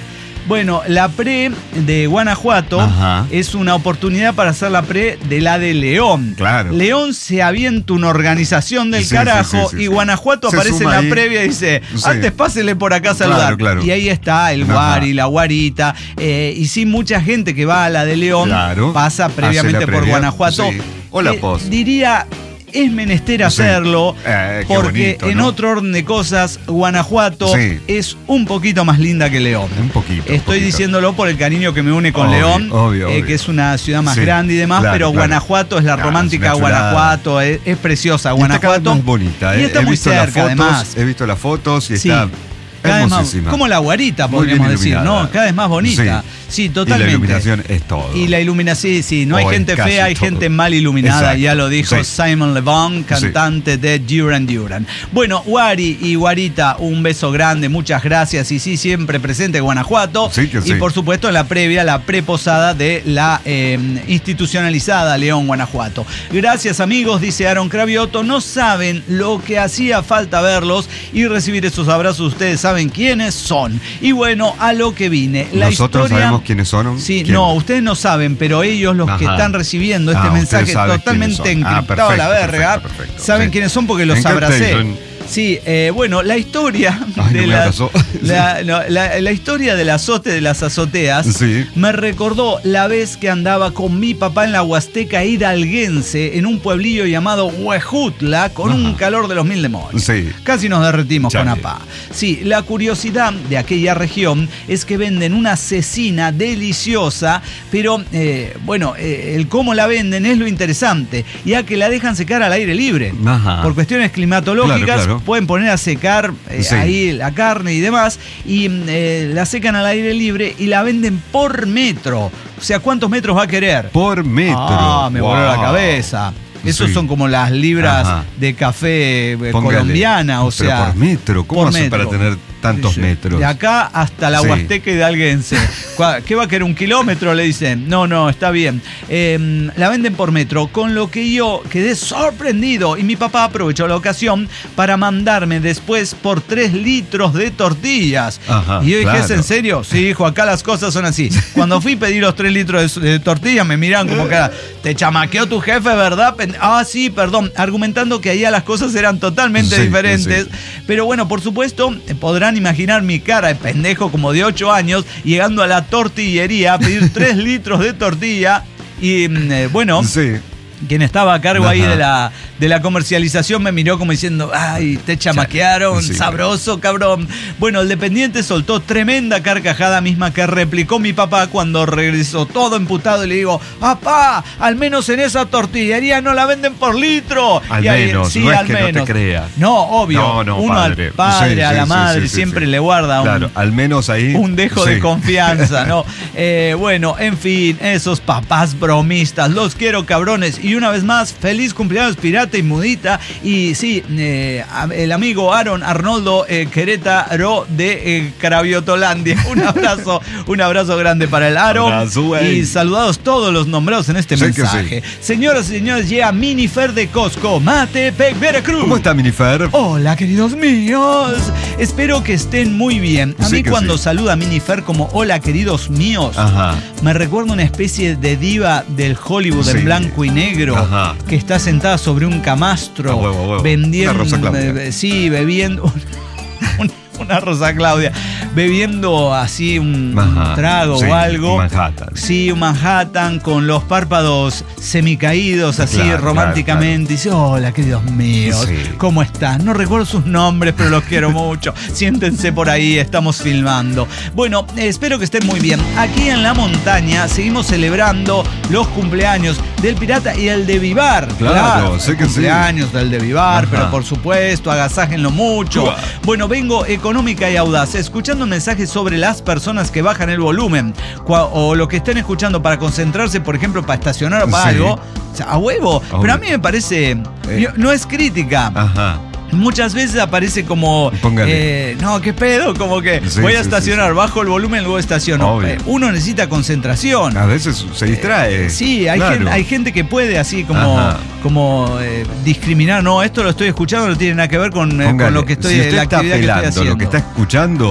Bueno, la pre de Guanajuato Ajá. es una oportunidad para hacer la pre de la de León. Claro. León se avienta una organización del Sí, carajo sí, sí, sí, y sí. Guanajuato Se aparece en suma la ahí. previa y dice, Sí. antes pásele por acá a saludar. Claro, claro. Y ahí está el Ajá. Guari, la Guarita. Eh, y sí, mucha gente que va a la de León Claro. pasa previamente Hace la por previa. Guanajuato. Sí. O la Eh, post. Diría... Es menester Sí. hacerlo, Eh, qué porque bonito, en ¿no? otro orden de cosas, Guanajuato Sí. es un poquito más linda que León. Un poquito. un Estoy poquito. diciéndolo por el cariño que me une con Obvio, León, obvio, eh, obvio. que es una ciudad más Sí, grande y demás, claro, pero claro. Guanajuato es la Ah, romántica es una chulada. Guanajuato, es, es preciosa Y está cada vez Guanajuato. más bonita, ¿eh? Y está He muy visto las cerca, fotos, además. He visto las fotos y Sí. está Cada vez más, hermosísima. como la Guarita, Muy bien podríamos decir, iluminada. ¿no? Cada vez más bonita. Sí, totalmente. Y la iluminación es todo. Y la iluminación, sí, sí, no hay O es gente casi fea, hay todo. gente mal iluminada, Exacto. ya lo dijo Sí. Simon Le Bon, cantante de Duran Duran. Bueno, Guari y Guarita, un beso grande, muchas gracias. Y sí, siempre presente Guanajuato. Sí que sí. Y por supuesto en la previa, la preposada de la eh, institucionalizada León, Guanajuato. Gracias amigos, dice Aaron Cravioto. No saben lo que hacía falta verlos y recibir esos abrazos. Ustedes saben quiénes son. Y bueno, a lo que vine. La Nosotros historia... sabemos quiénes son. Sí, ¿Quién? no, ustedes no saben, pero ellos, los que Ajá. están recibiendo este Ah, mensaje ustedes saben totalmente quiénes son. Ah, encriptado a la perfecto, verga, perfecto, perfecto. saben Sí. quiénes son porque los abracé. Encantation. Sí, eh, bueno, la historia Ay, de no me la, abrazó. la, no, la- la historia del azote de las azoteas Sí. me recordó la vez que andaba con mi papá en la Huasteca hidalguense en un pueblillo llamado Huejutla con Ajá. un calor de los mil demonios. Sí. Casi nos derretimos Chale. con apá. Sí, la curiosidad de aquella región es que venden una cecina deliciosa, pero eh, bueno, eh, el cómo la venden es lo interesante, ya que la dejan secar al aire libre. Ajá. Por cuestiones climatológicas, Claro, claro. pueden poner a secar eh, Sí. ahí la carne y demás, y eh, la secan al aire libre y la venden por metro. O sea, ¿cuántos metros va a querer? Por metro. Ah, me voló la Wow. cabeza. Esos Sí. son como las libras Ajá. de café eh, Póngale. colombiana, o Pero sea. por metro, ¿cómo por hacen metro. para tener tantos Sí, sí. metros? De acá hasta la Sí. Huasteca hidalguense. Cua- ¿Qué va a querer? ¿Un kilómetro? Le dicen. No, no, está bien. Eh, la venden por metro, con lo que yo quedé sorprendido. Y mi papá aprovechó la ocasión para mandarme después por tres litros de tortillas. Ajá, y yo dije, claro. ¿es en serio? Sí, hijo, acá las cosas son así. Cuando fui a pedir los tres litros de, de tortillas, me miran como que te chamaqueó tu jefe, ¿verdad? Pen- Ah, sí, perdón. Argumentando que allá las cosas eran totalmente Sí, diferentes. sí. Pero bueno, por supuesto, eh, podrán imaginar mi cara de pendejo como de ocho años llegando a la tortillería a pedir tres litros de tortilla. Y mm, eh, bueno, Sí. quien estaba a cargo ahí Ajá. de la, de la comercialización me miró como diciendo, ay, te chamaquearon, Sí. sabroso, cabrón. Bueno, el dependiente soltó tremenda carcajada misma que replicó mi papá cuando regresó todo emputado y le digo, papá, al menos en esa tortillería no la venden por litro. Al Y ahí, menos, sí, no es al que no te menos. crea. No, obvio. No, no, Uno padre. al padre, Sí, a sí, la sí, madre, sí, sí, siempre sí. le guarda un, Claro, al menos ahí. un dejo de sí. confianza, ¿no? Eh, bueno, en fin, esos papás bromistas, los quiero cabrones. Y una vez más, feliz cumpleaños Pirata y Mudita. Y sí, eh, el amigo Aaron Arnoldo eh, Querétaro de eh, Craviotolandia. Un abrazo, un abrazo grande para el Aaron. Abrazo, güey. Y saludados todos los nombrados en este Sí que mensaje. Señoras y señores, llega Minifer de Costco, Matepec, Veracruz. ¿Cómo está, Minifer? Hola, queridos míos. Espero que estén muy bien. A Sí mí que cuando sí. saluda a Minifer como hola, queridos míos, Ajá. me recuerda una especie de diva del Hollywood Sí. en blanco y negro Ajá. que está sentada sobre un camastro A huevo, a huevo. vendiendo, Una Rosa Claudia. eh, sí, bebiendo un- una Rosa Claudia, bebiendo así un, Ajá. un trago Sí, o algo. un Manhattan. Sí, un Manhattan con los párpados semicaídos así Claro, románticamente. Y dice, hola, queridos míos, Sí. ¿cómo están? No recuerdo sus nombres, pero los quiero mucho. Siéntense por ahí, estamos filmando. Bueno, eh, espero que estén muy bien. Aquí en la montaña seguimos celebrando los cumpleaños del Pirata y el de Vivar. Claro, sé el que sí. cumpleaños del de Vivar, Ajá. pero por supuesto, agasájenlo mucho. Uah. Bueno, vengo económica y audaz, escuchando mensajes sobre las personas que bajan el volumen cua- o lo que estén escuchando para concentrarse, por ejemplo, para estacionar o para Sí. algo. O sea, a huevo. Obvio. Pero a mí me parece. Eh. yo- no es crítica. Ajá. Muchas veces aparece como. Póngale. eh, no, qué pedo, como que Sí, voy a sí, estacionar, sí, sí. bajo el volumen, luego estaciono. Obvio. Eh, uno necesita concentración. A veces se distrae. Eh, sí, hay, Claro. gente, hay gente que puede así como, Ajá. como eh, discriminar. No, esto lo estoy escuchando, no tiene nada que ver con, eh, Póngale, con lo que estoy, si usted la está actividad que estoy pelando haciendo. lo que está escuchando, Eh,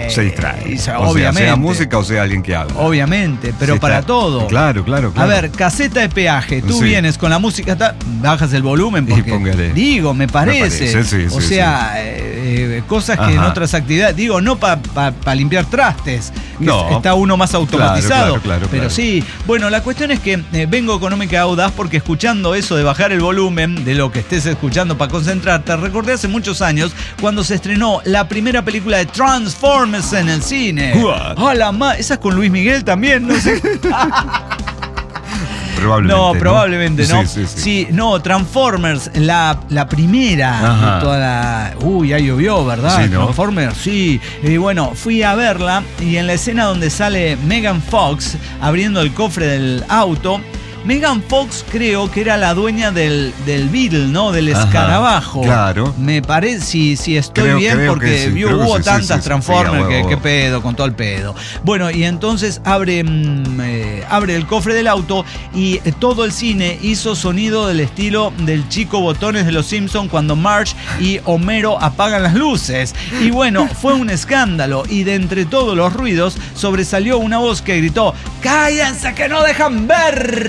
se distrae. Y, o obviamente. Sea, sea música o sea alguien que habla. Obviamente, pero Sí, para está- todo. Claro, claro, claro. A ver, caseta de peaje, tú Sí. vienes con la música, ta- bajas el volumen Y porque, póngale. digo, me parece, Me parece, sí, o sí, sea, eh, eh, cosas que en Ajá. otras actividades, digo, no para pa, pa limpiar trastes, que No. es- está uno más automatizado, Claro, claro, pero claro. sí, bueno, la cuestión es que eh, vengo económica audaz porque escuchando eso de bajar el volumen de lo que estés escuchando para concentrarte, recordé hace muchos años cuando se estrenó la primera película de Transformers en el cine. What? ¡Hola, ma! Esa es con Luis Miguel también, no sé. Probablemente. No, probablemente no. Sí, sí, sí. Sí, no, Transformers, la, la primera Ajá. de toda la. Uy, ya llovió, ¿verdad? Sí, ¿no? Transformers, sí. Y bueno, fui a verla y en la escena donde sale Megan Fox abriendo el cofre del auto. Megan Fox creo que era la dueña del, del Beetle, ¿no? Del Ajá, escarabajo. claro. Me parece, si, si estoy Creo- bien, creo porque que sí, vio- creo que hubo sí, sí, tantas sí, sí, Transformers sí, a que, huevo. que pedo, con todo el pedo. Bueno, y entonces abre, mm, eh, abre el cofre del auto y eh, todo el cine hizo sonido del estilo del chico botones de los Simpsons cuando Marge y Homero apagan las luces. Y bueno, fue un escándalo y de entre todos los ruidos sobresalió una voz que gritó: ¡cállense que no dejan ver!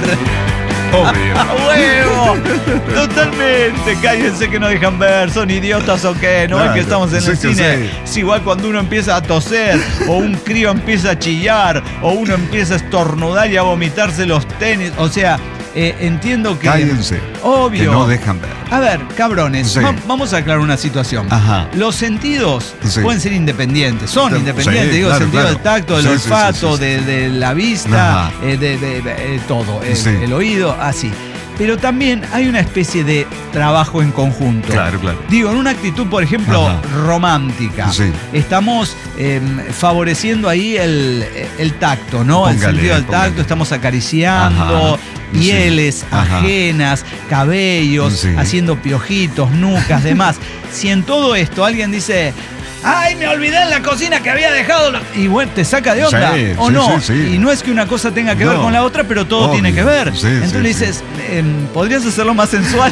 Obvio. ¡A huevo! Totalmente, cállense que no dejan ver, son idiotas o qué, no ven Claro, que estamos en sí el que cine. sí. Es igual cuando uno empieza a toser, o un crío empieza a chillar, o uno empieza a estornudar y a vomitarse los tenis. O sea, eh, entiendo que. Cállense. Obvio. Que no dejan ver. A ver, cabrones, Sí. va- vamos a aclarar una situación. Ajá. Los sentidos Sí. pueden ser independientes, son Sí, independientes, digo, claro, el sentido claro. del tacto, del Sí, sí, sí, olfato, sí, sí. De, de la vista, Ajá. eh, de, de- de- eh, todo, el, Sí. el oído, así. Pero también hay una especie de trabajo en conjunto. Claro, claro. Digo, en una actitud, por ejemplo, Ajá. romántica. Sí. Estamos eh, favoreciendo ahí el, el tacto, ¿no? el Póngale, sentido del póngale. tacto, estamos acariciando Ajá. pieles Sí. Ajá. ajenas, cabellos, Sí. haciendo piojitos, nucas, demás. Si en todo esto alguien dice: ¡ay, me olvidé en la cocina que había dejado! lo-". Y bueno, te saca de onda, Sí, ¿o sí, no? sí, sí. Y no es que una cosa tenga que ver No. con la otra, pero todo Obvio. tiene que ver. Sí, Entonces sí, le sí. dices, em, ¿podrías hacerlo más sensual?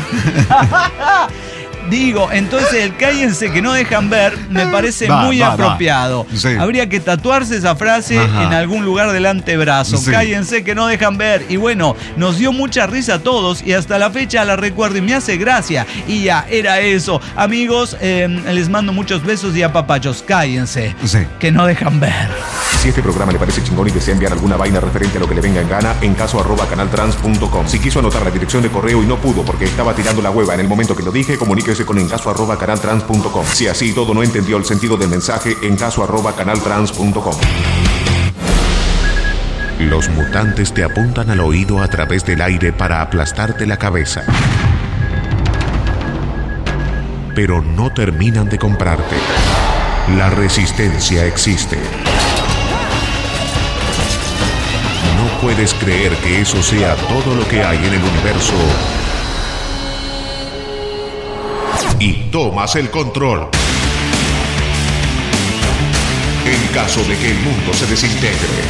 Digo, entonces el cállense que no dejan ver me parece Va, muy va, va. apropiado. Sí. Habría que tatuarse esa frase Ajá. en algún lugar del antebrazo. Sí. Cállense que no dejan ver. Y bueno, nos dio mucha risa a todos y hasta la fecha la recuerdo y me hace gracia. Y ya, era eso. Amigos, eh, les mando muchos besos y apapachos. Cállense Sí. que no dejan ver. Si este programa le parece chingón y desea enviar alguna vaina referente a lo que le venga en gana, en caso arroba canaltrans punto com. Si quiso anotar la dirección de correo y no pudo porque estaba tirando la hueva en el momento que lo dije, comuníquese con en caso arroba canaltrans punto com. Si así todo no entendió el sentido del mensaje, en caso arroba canaltrans punto com. Los mutantes te apuntan al oído a través del aire para aplastarte la cabeza. Pero no terminan de comprarte. La resistencia existe. No puedes creer que eso sea todo lo que hay en el universo. Y tomas el control. En caso de que el mundo se desintegre.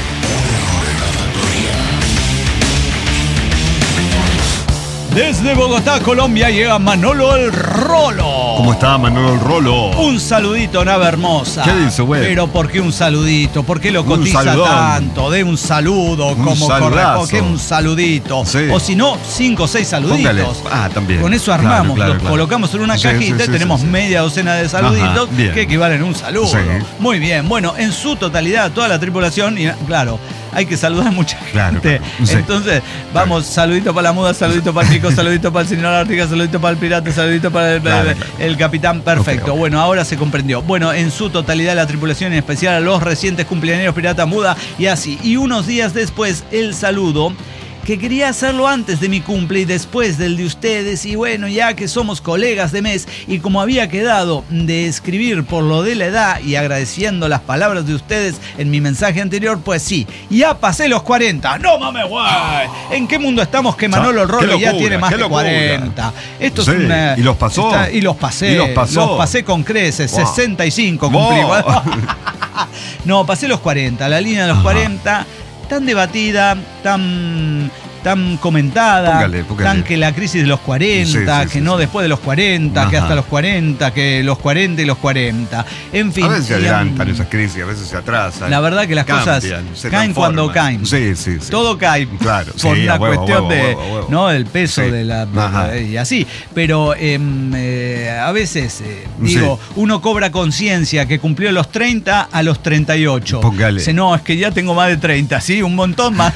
Desde Bogotá, Colombia, llega Manolo el Rolo. ¿Cómo está Manolo el Rolo? Un saludito, nave hermosa. ¿Qué dice, güey? Pero ¿por qué un saludito? ¿Por qué lo Un cotiza saludón. tanto? De un saludo Un como saludazo. corresponde. ¿Qué un saludito? Sí. O si no, cinco o seis saluditos. Póngale. Ah, también. Con eso Claro, armamos, claro, los claro. colocamos en una Sí, cajita sí, y sí, tenemos sí, sí. media docena de saluditos Ajá, bien. que equivalen a un saludo. Sí. Muy bien. Bueno, en su totalidad, toda la tripulación, y claro, hay que saludar a mucha gente. Claro, claro. Sí. Entonces, vamos, saludito para la muda, saludito para el Pico, saludito para el señor Ártica, saludito para el pirata, saludito para el, Claro, el- claro. el capitán. Perfecto. Ok, ok. Bueno, ahora se comprendió. Bueno, en su totalidad la tripulación, en especial a los recientes cumpleaños pirata muda y así. Y unos días después, el saludo, que quería hacerlo antes de mi cumple y después del de ustedes. Y bueno, ya que somos colegas de mes y como había quedado de escribir por lo de la edad y agradeciendo las palabras de ustedes en mi mensaje anterior, pues sí, ya pasé los cuarenta. No mames, guay. ¿En qué mundo estamos que Manolo Qué Rolo ya locura, tiene más qué de locura. cuarenta? Esto Sí, es una... y los pasó. está- y los pasé. Y los pasó. pasé con creces. Wow. sesenta y cinco Wow. cumplí. No, pasé los cuarenta. La línea de los Ajá. cuarenta, tan debatida, tan tan comentada, Póngale, póngale. tan que la crisis de los cuarenta, Sí, sí, que sí, no sí. después de los cuarenta, que Ajá. hasta los cuarenta, que los cuarenta y los cuarenta. En fin. A veces se y, adelantan um, esas crisis, a veces se atrasan. La verdad que las Cambian, cosas se caen transforman. cuando caen. Sí, sí, sí. Todo cae. Claro, por sí, una a huevo, cuestión a huevo, de, a huevo, a huevo. ¿no? El peso Sí. de la Ajá. y así. Pero eh, eh, a veces eh, digo, Sí. uno cobra conciencia que cumplió los treinta a los treinta y ocho. Póngale. Dice, no, es que ya tengo más de treinta, sí, un montón más.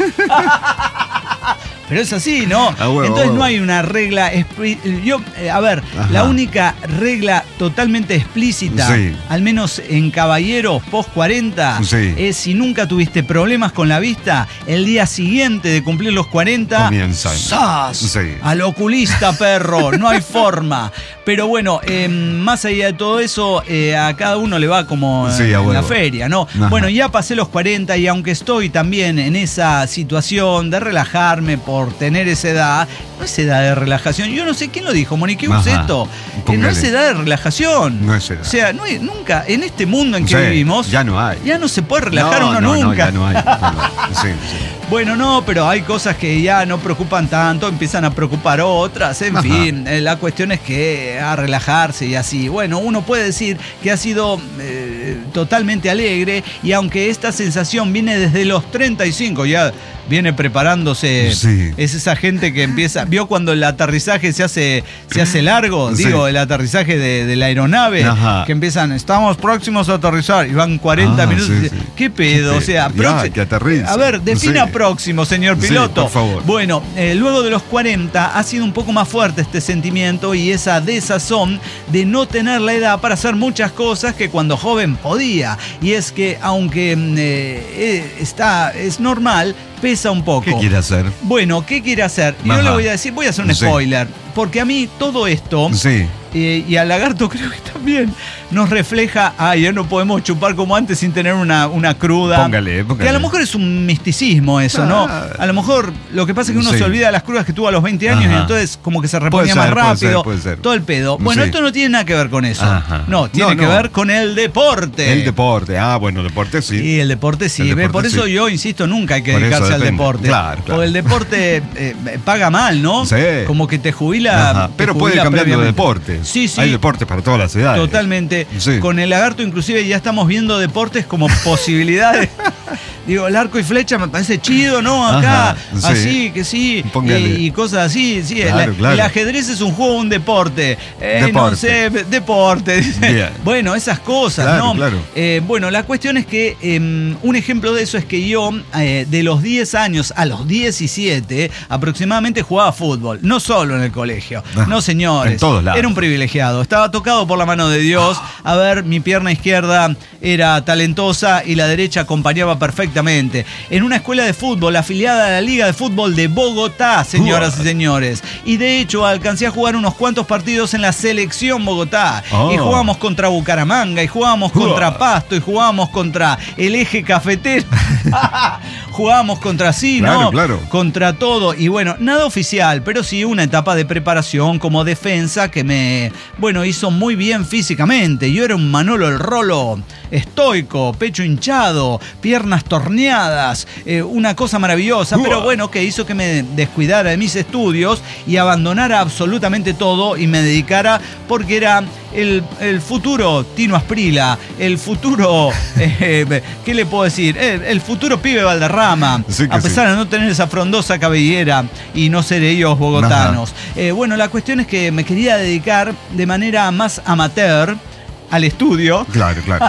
Pero es así, ¿no? A huevo, Entonces a huevo. no hay una regla. expli- Yo, eh, a ver, Ajá. la única regla totalmente explícita, Sí. al menos en caballeros post cuarenta, Sí. es si nunca tuviste problemas con la vista, el día siguiente de cumplir los cuarenta, Comienzan. ¡zas! Sí. Al oculista, perro, no hay forma. Pero bueno, eh, más allá de todo eso, eh, a cada uno le va como Sí, en a la huevo. feria, ¿no? Ajá. Bueno, ya pasé los cuarenta y aunque estoy también en esa situación de relajarme por tener esa edad, no es edad de relajación. Yo no sé quién lo dijo, Moni, ¿qué es Ajá. esto? Eh, no Póngale. es edad de relajación. No es edad. O sea, no hay- nunca, en este mundo en que Sí, vivimos, ya no hay. ya no se puede relajar no, uno no, nunca. No, ya no hay. No, no. Sí, sí. Bueno, no, pero hay cosas que ya no preocupan tanto, empiezan a preocupar otras, en Ajá. fin, eh, la cuestión es que a relajarse y así. Bueno, uno puede decir que ha sido eh, totalmente alegre y aunque esta sensación viene desde los treinta y cinco, ya viene preparándose, Sí. es esa gente que empieza, vio cuando el aterrizaje se hace, se hace largo, Sí. digo, el aterrizaje de, de la aeronave, Ajá. que empiezan, estamos próximos a aterrizar y van cuarenta Ah, minutos. sí, y- sí. ¿Qué pedo? Qué O sea, pedo. Ya, proxi- que aterrice. A ver, defina Sí. próximo, señor Sí, piloto. por favor. Bueno, eh, luego de los cuarenta ha sido un poco más fuerte este sentimiento y esa desazón de no tener la edad para hacer muchas cosas que cuando joven podía. Y es que aunque mm, eh, eh, está, es normal, pesa un poco. ¿Qué quiere hacer? Bueno, ¿qué quiere hacer? Yo Ajá. le voy a decir, voy a hacer un Sí. spoiler, porque a mí todo esto, Sí. eh, y al lagarto creo que también, nos refleja, ay, ya no podemos chupar como antes sin tener una, una cruda. Póngale, póngale. Que a lo mejor es un misticismo eso, Ah. ¿no? A lo mejor lo que pasa es que uno Sí. se olvida de las crudas que tuvo a los veinte años Ajá. y entonces como que se Puede reponía ser, más puede rápido. ser, puede ser. Todo el pedo. Bueno, Sí. esto no tiene nada que ver con eso. Ajá. No, tiene No, que no. ver con el deporte. El deporte. Ah, bueno, deporte sí. Sí, el deporte sí. El deporte Por eso sí. yo insisto, nunca hay que Por eso dedicarse al depende. deporte. Claro, claro. Porque el deporte eh, paga mal, ¿no? Sí. Como que te jubila. Ajá. te Pero puede jubila cambiar de previamente. deporte. Sí, sí. Hay deportes para todas las edades. Totalmente. Sí. Con el lagarto inclusive ya estamos viendo deportes como posibilidades. Digo, el arco y flecha me parece chido, ¿no? Acá, Ajá, sí. así, que sí. Póngale. Y, y cosas así. Sí, Claro, el, claro. el ajedrez es un juego, un deporte. Eh, No Deporte. sé, deporte. Bien. Bueno, esas cosas, Claro, ¿no? claro. Eh, bueno, la cuestión es que eh, un ejemplo de eso es que yo, eh, de los diez años a los diecisiete, aproximadamente jugaba fútbol. No solo en el colegio. Ah, no, señores. en todos lados. Era un privilegiado. Estaba tocado por la mano de Dios. A ver, mi pierna izquierda era talentosa y la derecha acompañaba perfectamente. En una escuela de fútbol afiliada a la Liga de Fútbol de Bogotá, señoras y señores. Y de hecho alcancé a jugar unos cuantos partidos en la selección Bogotá. Oh. Y jugábamos contra Bucaramanga, y jugábamos contra Uah. Pasto, y jugábamos contra el Eje Cafetero. Jugábamos contra sí, Claro, ¿no? claro. Contra todo. Y bueno, nada oficial, pero sí una etapa de preparación como defensa que me, bueno, hizo muy bien físicamente. Yo era un Manolo el Rolo estoico, pecho hinchado, piernas torneadas, eh, una cosa maravillosa, Uah. pero bueno, que hizo que me descuidara de mis estudios y abandonara absolutamente todo y me dedicara porque era el, el futuro Tino Asprila, el futuro, eh, ¿qué le puedo decir? El, el futuro pibe Valderrama, Sí que a pesar sí. de no tener esa frondosa cabellera y no ser ellos bogotanos. Eh, bueno, la cuestión es que me quería dedicar de manera más amateur al estudio Claro, claro.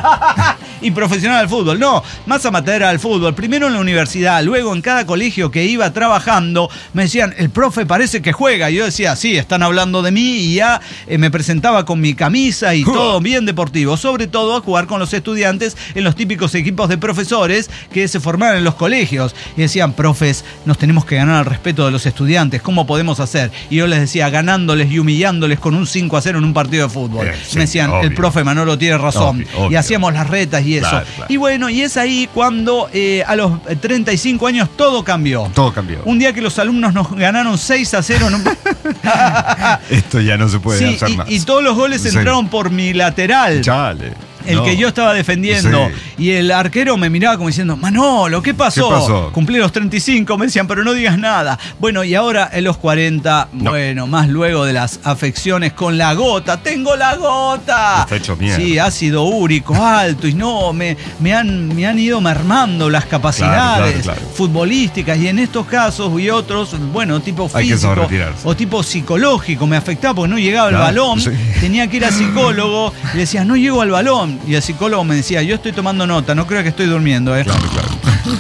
y profesional al fútbol. No, más amateur al fútbol. Primero en la universidad, luego en cada colegio que iba trabajando, me decían, el profe parece que juega. Y yo decía, sí, están hablando de mí, y ya eh, me presentaba con mi camisa y todo bien deportivo. Sobre todo a jugar con los estudiantes en los típicos equipos de profesores que se formaban en los colegios. Y decían, profes, nos tenemos que ganar el respeto de los estudiantes. ¿Cómo podemos hacer? Y yo les decía, ganándoles y humillándoles con un cinco a cero en un partido de fútbol. Eh, sí, me decían, el obvio. profe Manolo tiene razón. Obvio, obvio. Y hacíamos las retas y eso. Claro, claro. Y bueno, y es ahí cuando eh, a los treinta y cinco años todo cambió. Todo cambió. Un día que los alumnos nos ganaron seis a cero en un... Esto ya no se puede Sí, hacer y, más. y todos los goles Sí. entraron por mi lateral. Chale. el no. que yo estaba defendiendo. Sí. Y el arquero me miraba como diciendo, Manolo, ¿qué pasó? ¿Qué pasó? Cumplí los treinta y cinco, me decían, pero no digas nada. Bueno, y ahora en los cuarenta, no. bueno, más luego de las afecciones con la gota. ¡Tengo la gota! Está hecho mierda. Sí, ácido úrico alto. Y no, me, me, han, me han ido mermando las capacidades claro, claro, claro. futbolísticas. Y en estos casos y otros, bueno, tipo físico o tipo psicológico, me afectaba porque no llegaba claro, el balón. Sí. Tenía que ir al psicólogo y le decía, no llego al balón. Y el psicólogo me decía, yo estoy tomando nota, no creo que estoy durmiendo. ¿eh? Claro, claro.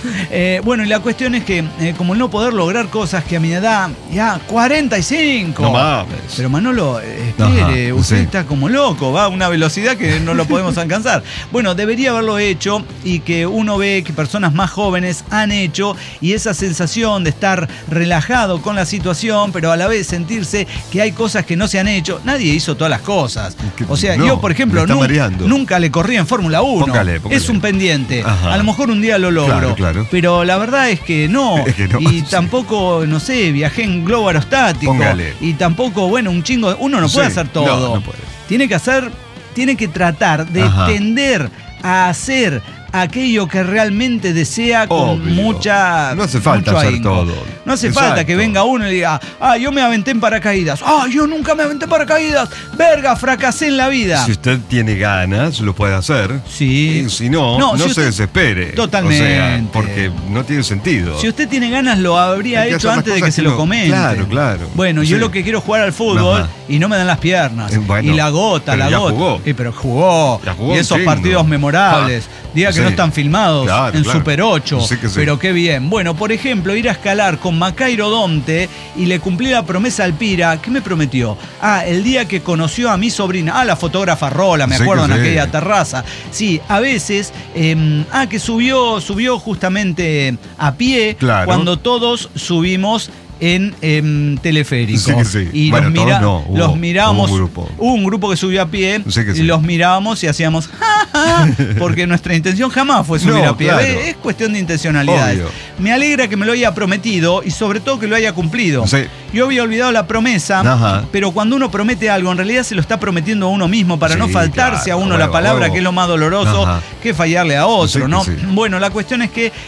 eh, bueno, y la cuestión es que, eh, como el no poder lograr cosas que a mi edad, ya cuarenta y cinco. No mames. Pero Manolo, eh, espere, Ajá, usted sí. está como loco, va a una velocidad que no lo podemos alcanzar. Bueno, debería haberlo hecho y que uno ve que personas más jóvenes han hecho y esa sensación de estar relajado con la situación, pero a la vez sentirse que hay cosas que no se han hecho. Nadie hizo todas las cosas. O sea, no, yo, por ejemplo, nunca, nunca le corrí en Fórmula uno. Póngale, póngale. Es un pendiente. Ajá. A lo mejor un día lo logro. Claro, claro. Pero la verdad es que no. Es que no y sí. tampoco, no sé, viajé en globo aerostático. Póngale. Y tampoco, bueno, un chingo. Uno no puede sí. hacer todo. No, no puede. Tiene que hacer, tiene que tratar de Ajá. tender a hacer aquello que realmente desea con Obvio. mucha no hace falta hacer ahínco. todo no hace Exacto. falta que venga uno y diga ah yo me aventé en paracaídas ah yo nunca me aventé en paracaídas verga fracasé en la vida. Si usted tiene ganas lo puede hacer sí y si no no, no si se desespere totalmente o sea, porque no tiene sentido. Si usted tiene ganas lo habría hecho antes de que, que se lo no... comente. Claro, claro. Bueno sí. yo lo que quiero es jugar al fútbol Ajá. y no me dan las piernas eh, bueno, y la gota la gota jugó. Eh, pero jugó, jugó y esos partidos memorables ah. diga que sí. no están filmados claro, en claro. Super ocho, sí que sí. pero qué bien. Bueno, por ejemplo, ir a escalar con Macairo Domte y le cumplí la promesa al Pira. ¿Qué me prometió? Ah, el día que conoció a mi sobrina, ah, la fotógrafa Rola, me sí acuerdo en sí. aquella terraza. Sí, a veces, eh, ah, que subió, subió justamente a pie claro. cuando todos subimos en eh, teleférico sí, sí. y bueno, los, mira, no, hubo, los mirábamos hubo un, grupo. hubo un grupo que subió a pie sí sí. y los mirábamos y hacíamos ja, ja, porque nuestra intención jamás fue subir no, a pie claro. es, es cuestión de intencionalidad. Me alegra que me lo haya prometido y sobre todo que lo haya cumplido sí. yo había olvidado la promesa Ajá. pero cuando uno promete algo en realidad se lo está prometiendo a uno mismo para sí, no faltarse claro, a uno huevo, la palabra huevo. que es lo más doloroso Ajá. que fallarle a otro sí, ¿no? Sí. Bueno, la cuestión es que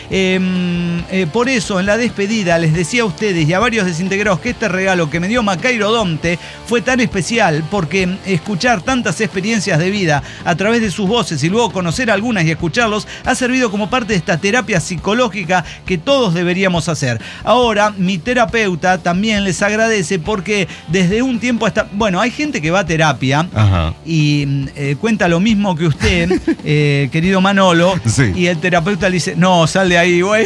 eh, eh, por eso en la despedida les decía a ustedes y a varios desintegrados que este regalo que me dio Macairo Domte fue tan especial porque escuchar tantas experiencias de vida a través de sus voces y luego conocer algunas y escucharlos ha servido como parte de esta terapia psicológica que todos deberíamos hacer. Ahora, mi terapeuta también les agradece porque desde un tiempo hasta... Bueno, hay gente que va a terapia Ajá. y eh, cuenta lo mismo que usted, eh, querido Manolo, sí. y el terapeuta le dice, no, sal de ahí, güey.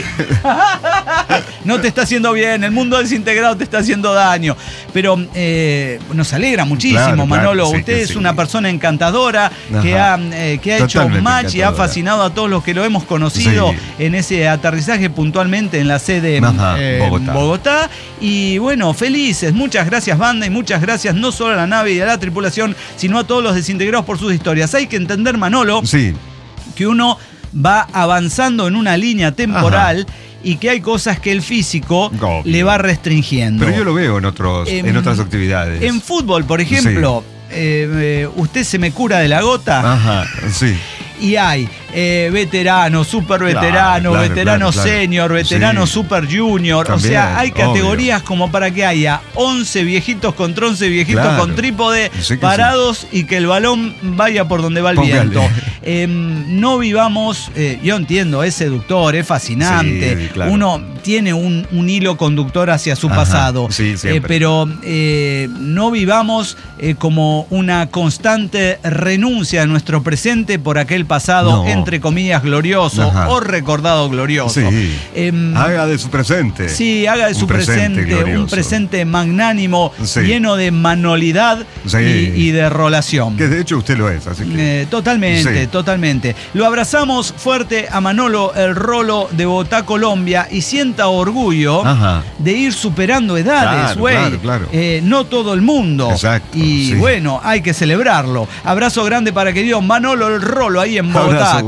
No te está haciendo bien, el mundo desintegrado te está haciendo daño. Pero eh, nos alegra muchísimo, claro, Manolo. Claro, sí, Usted es sí. una persona encantadora que ha, eh, que ha hecho match y ha fascinado a todos los que lo hemos conocido sí. en ese aterrizaje puntualmente en la sede Ajá, eh, Bogotá. Bogotá. Y bueno, felices. Muchas gracias, banda, y muchas gracias no solo a la nave y a la tripulación, sino a todos los desintegrados por sus historias. Hay que entender, Manolo, sí. que uno va avanzando en una línea temporal Ajá. y que hay cosas que el físico Obvio. le va restringiendo. Pero yo lo veo en, otros, eh, en otras actividades. En fútbol, por ejemplo, sí. eh, eh, usted se me cura de la gota. Ajá, sí. Y hay eh, veterano, super veterano, claro, claro, veterano claro, senior, claro. veterano sí. super junior. También, o sea, hay categorías obvio. como para que haya once viejitos contra once viejitos claro. con trípode sí parados sí. y que el balón vaya por donde va el Póngale. viento. Eh, no vivamos, eh, yo entiendo, es seductor, es fascinante. Sí, claro. Uno tiene un, un hilo conductor hacia su Ajá, pasado. Sí, eh, pero eh, no vivamos eh, como una constante renuncia a nuestro presente por aquel pasado, no. entre comillas, glorioso Ajá. o recordado glorioso. Sí. Eh, haga de su presente. Sí, haga de su presente, presente un presente magnánimo, sí. lleno de manualidad sí. y, y de relación. Que de hecho usted lo es, así que... Eh, totalmente, sí. totalmente. Lo abrazamos fuerte a Manolo el Rolo de Bogotá, Colombia, y sienta orgullo Ajá. de ir superando edades, güey. Claro, claro, claro. eh, no todo el mundo. Exacto. Y sí. bueno, hay que celebrarlo. Abrazo grande para querido Manolo el Rolo ahí en Bogotá, Abrazo,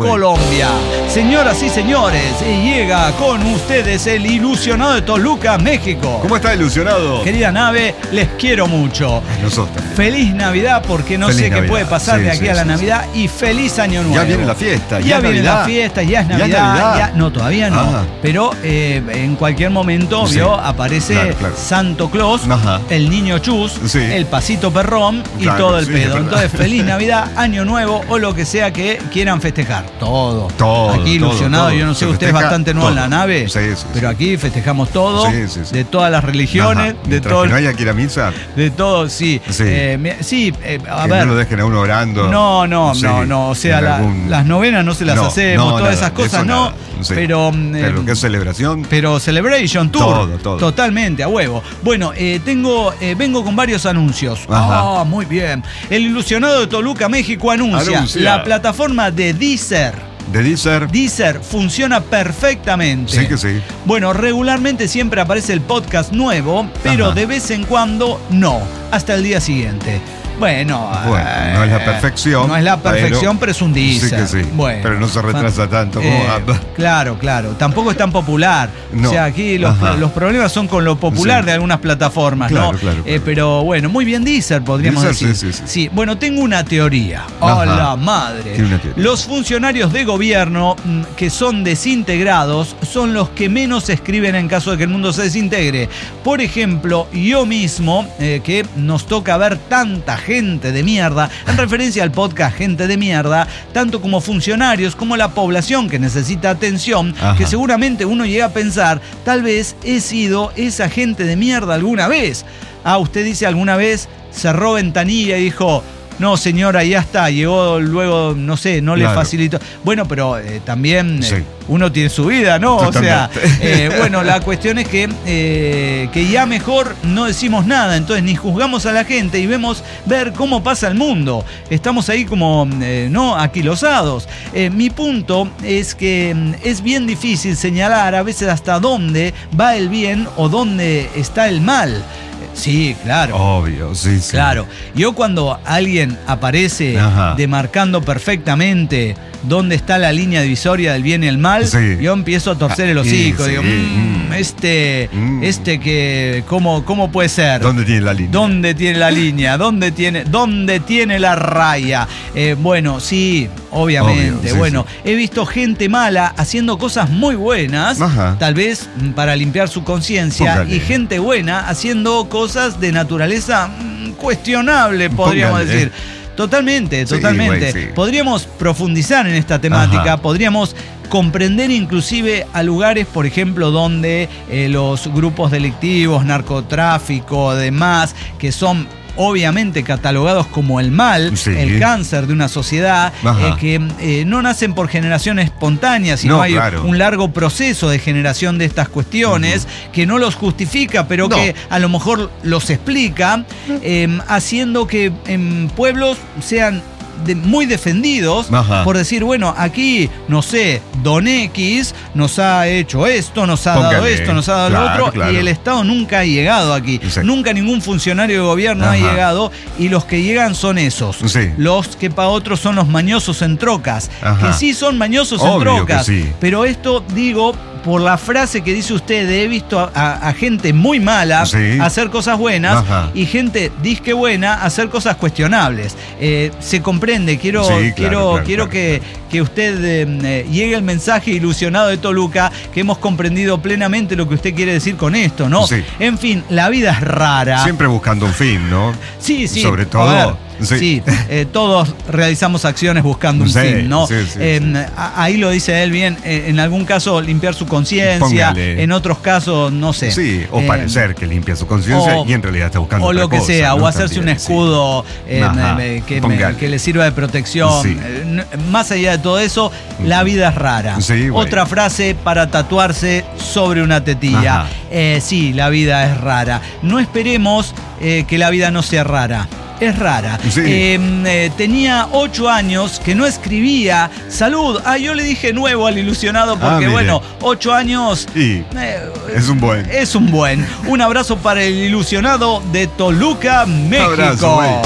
Colombia. Señoras y señores, llega con ustedes el ilusionado de Toluca, México. ¿Cómo está, ilusionado? Querida nave, les quiero mucho. Nosotros. Feliz Navidad, porque no feliz sé Navidad. qué puede pasar sí, de aquí sí, a la sí, Navidad. Sí. Y feliz Año Nuevo. Ya viene la fiesta. Ya, ya viene Navidad. la fiesta, ya es Navidad. Ya Navidad. Ya, no, todavía no. Ah. Pero eh, en cualquier momento, Sí. vio, aparece Claro, claro. Santo Claus, Ajá. el niño Chus, Sí. el pasito perrón y Claro, todo el sí, pedo. es Entonces, feliz Navidad, Año Nuevo o lo que sea que quieran festejar. Todo. Todo, Aquí todo, ilusionado, todo. yo no sé, Se usted es festeja bastante nuevo en la todo. nave. Sí, sí, pero sí. aquí festejamos todo. Sí, sí, sí. De todas las religiones, Ajá. de Mientras todo. que no haya que ir a misa, De todo, sí. Sí. Eh, mi- sí, eh, a que ver. no lo dejen a uno orando. No, no, Sí, no, no. O sea, en la- algún- las novenas no se las No, hacemos, no, todas nada, esas cosas eso no. nada. Sí. Pero, mm, Pero eh, lo que es celebración. pero Celebration Tour. Todo, todo. Totalmente, a huevo. Bueno, eh, tengo, eh, vengo con varios anuncios. Ajá. Ah, muy bien. El ilusionado de Toluca, México, anuncia, Anuncia. la plataforma de Deezer. De Deezer. Deezer funciona perfectamente. Sí que sí. Bueno, regularmente siempre aparece el podcast nuevo, pero Ajá. de vez en cuando no. Hasta el día siguiente. Bueno, Bueno, eh, no es la perfección. No es la perfección, pero, es un Deezer. Sí que sí. Bueno, pero no se retrasa fan- tanto como. eh, ah, claro, claro. Tampoco es tan popular. No. O sea, aquí los, Ajá. los problemas son con lo popular Sí. de algunas plataformas, Claro, ¿no? claro, Eh, claro. pero bueno, muy bien Deezer, podríamos Deezer, decir. sí, sí, sí. bueno, tengo una teoría. Ajá. ¡Oh, la madre! Tiene una teoría. Los funcionarios de gobierno mm, que son desintegrados son los que menos escriben en caso de que el mundo se desintegre. Por ejemplo, yo mismo, eh, que nos toca ver tanta gente de mierda, en referencia al podcast Gente de Mierda, tanto como funcionarios como la población que necesita atención, Ajá. que seguramente uno llega a pensar, tal vez he sido esa gente de mierda alguna vez. Ah, usted dice alguna vez cerró ventanilla y dijo, no señora, ya está, llegó luego, no sé, no le Claro. facilitó. Bueno, pero eh, también eh, Sí. uno tiene su vida, ¿no? O sea, Totalmente. eh, bueno, la cuestión es que, eh, que ya mejor no decimos nada, entonces ni juzgamos a la gente y vemos ver cómo pasa el mundo. Estamos ahí como, eh, ¿no? Aquilosados. Eh, mi punto es que mm, es bien difícil señalar a veces hasta dónde va el bien o dónde está el mal. Sí, claro. Obvio, sí, sí. Claro, yo cuando alguien aparece Ajá. demarcando perfectamente dónde está la línea divisoria del bien y el mal, Sí. yo empiezo a torcer el Ah, hocico. sí, Digo, sí, "Mm, mm. este, Mm. este que, ¿cómo, cómo puede ser? ¿Dónde tiene la línea? ¿Dónde tiene la línea? ¿Dónde tiene, dónde tiene la raya? Eh, bueno, sí, obviamente. Obvio, sí, bueno, he visto gente mala haciendo cosas muy buenas, Ajá. tal vez mm, para limpiar su conciencia, Póngale. y gente buena haciendo cosas de naturaleza mm, cuestionable, podríamos Póngale. decir. Totalmente, Sí, totalmente. güey, sí. Podríamos profundizar en esta temática, Ajá. podríamos comprender inclusive a lugares, por ejemplo, donde eh, los grupos delictivos, narcotráfico, demás, que son obviamente catalogados como el mal, Sí. el cáncer de una sociedad, Ajá. eh, que eh, no nacen por generación espontánea, sino No, hay claro. un largo proceso de generación de estas cuestiones que no los justifica, pero No. que a lo mejor los explica, eh, haciendo que en pueblos sean de- muy defendidos, Ajá. por decir, bueno, aquí, no sé, Don X nos ha hecho esto, nos ha dado Póngale. esto, nos ha dado Claro, lo otro, claro. y el Estado nunca ha llegado aquí. Sí. Nunca ningún funcionario de gobierno ha Ajá. llegado, y los que llegan son esos. Sí. Los que para otros son los mañosos en trocas, Ajá. que sí son mañosos en Obvio que trocas, sí. pero esto digo por la frase que dice usted de he visto a, a- a gente muy mala Sí. hacer cosas buenas, Ajá. y gente disque buena hacer cosas cuestionables. Eh, se comprende, quiero, Sí, claro, quiero, claro, quiero claro, que, que usted eh, eh, llegue el mensaje ilusionado de Toluca, que hemos comprendido plenamente lo que usted quiere decir con esto, ¿no? Sí. En fin, la vida es rara. Siempre buscando un fin, ¿no? Sí, sí. Sobre a todo. ver, Sí. Sí, eh, todos realizamos acciones buscando un Sí, fin, ¿no? sí, sí, Eh, sí. a- Ahí lo dice él bien, eh, en algún caso limpiar su conciencia, Póngale. en otros casos, no sé. Sí, o Eh, parecer que limpia su conciencia o- y en realidad está buscando o otra lo que cosa, sea, ¿no? o hacerse También, un escudo eh, Ajá, me- que, me- póngale. que le sirva de protección. Sí. Eh, n- Más allá de todo eso, la vida es rara. Sí, bueno. Otra frase para tatuarse sobre una tetilla. Ajá. Eh, sí, la vida es rara. No esperemos eh, que la vida no sea rara. Es rara. Sí. Eh, eh, tenía ocho años que no escribía. Salud. Ah, yo le dije nuevo al ilusionado porque, Ah, mire. bueno, ocho años. Y eh, es un buen. es un buen. Un abrazo para el ilusionado de Toluca, México. Abrazo, güey.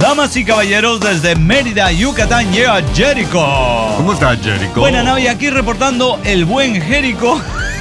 Damas y caballeros, desde Mérida, Yucatán, llega Jericho. ¿Cómo estás, Jericho? Buena Navi, aquí reportando el buen Jericho.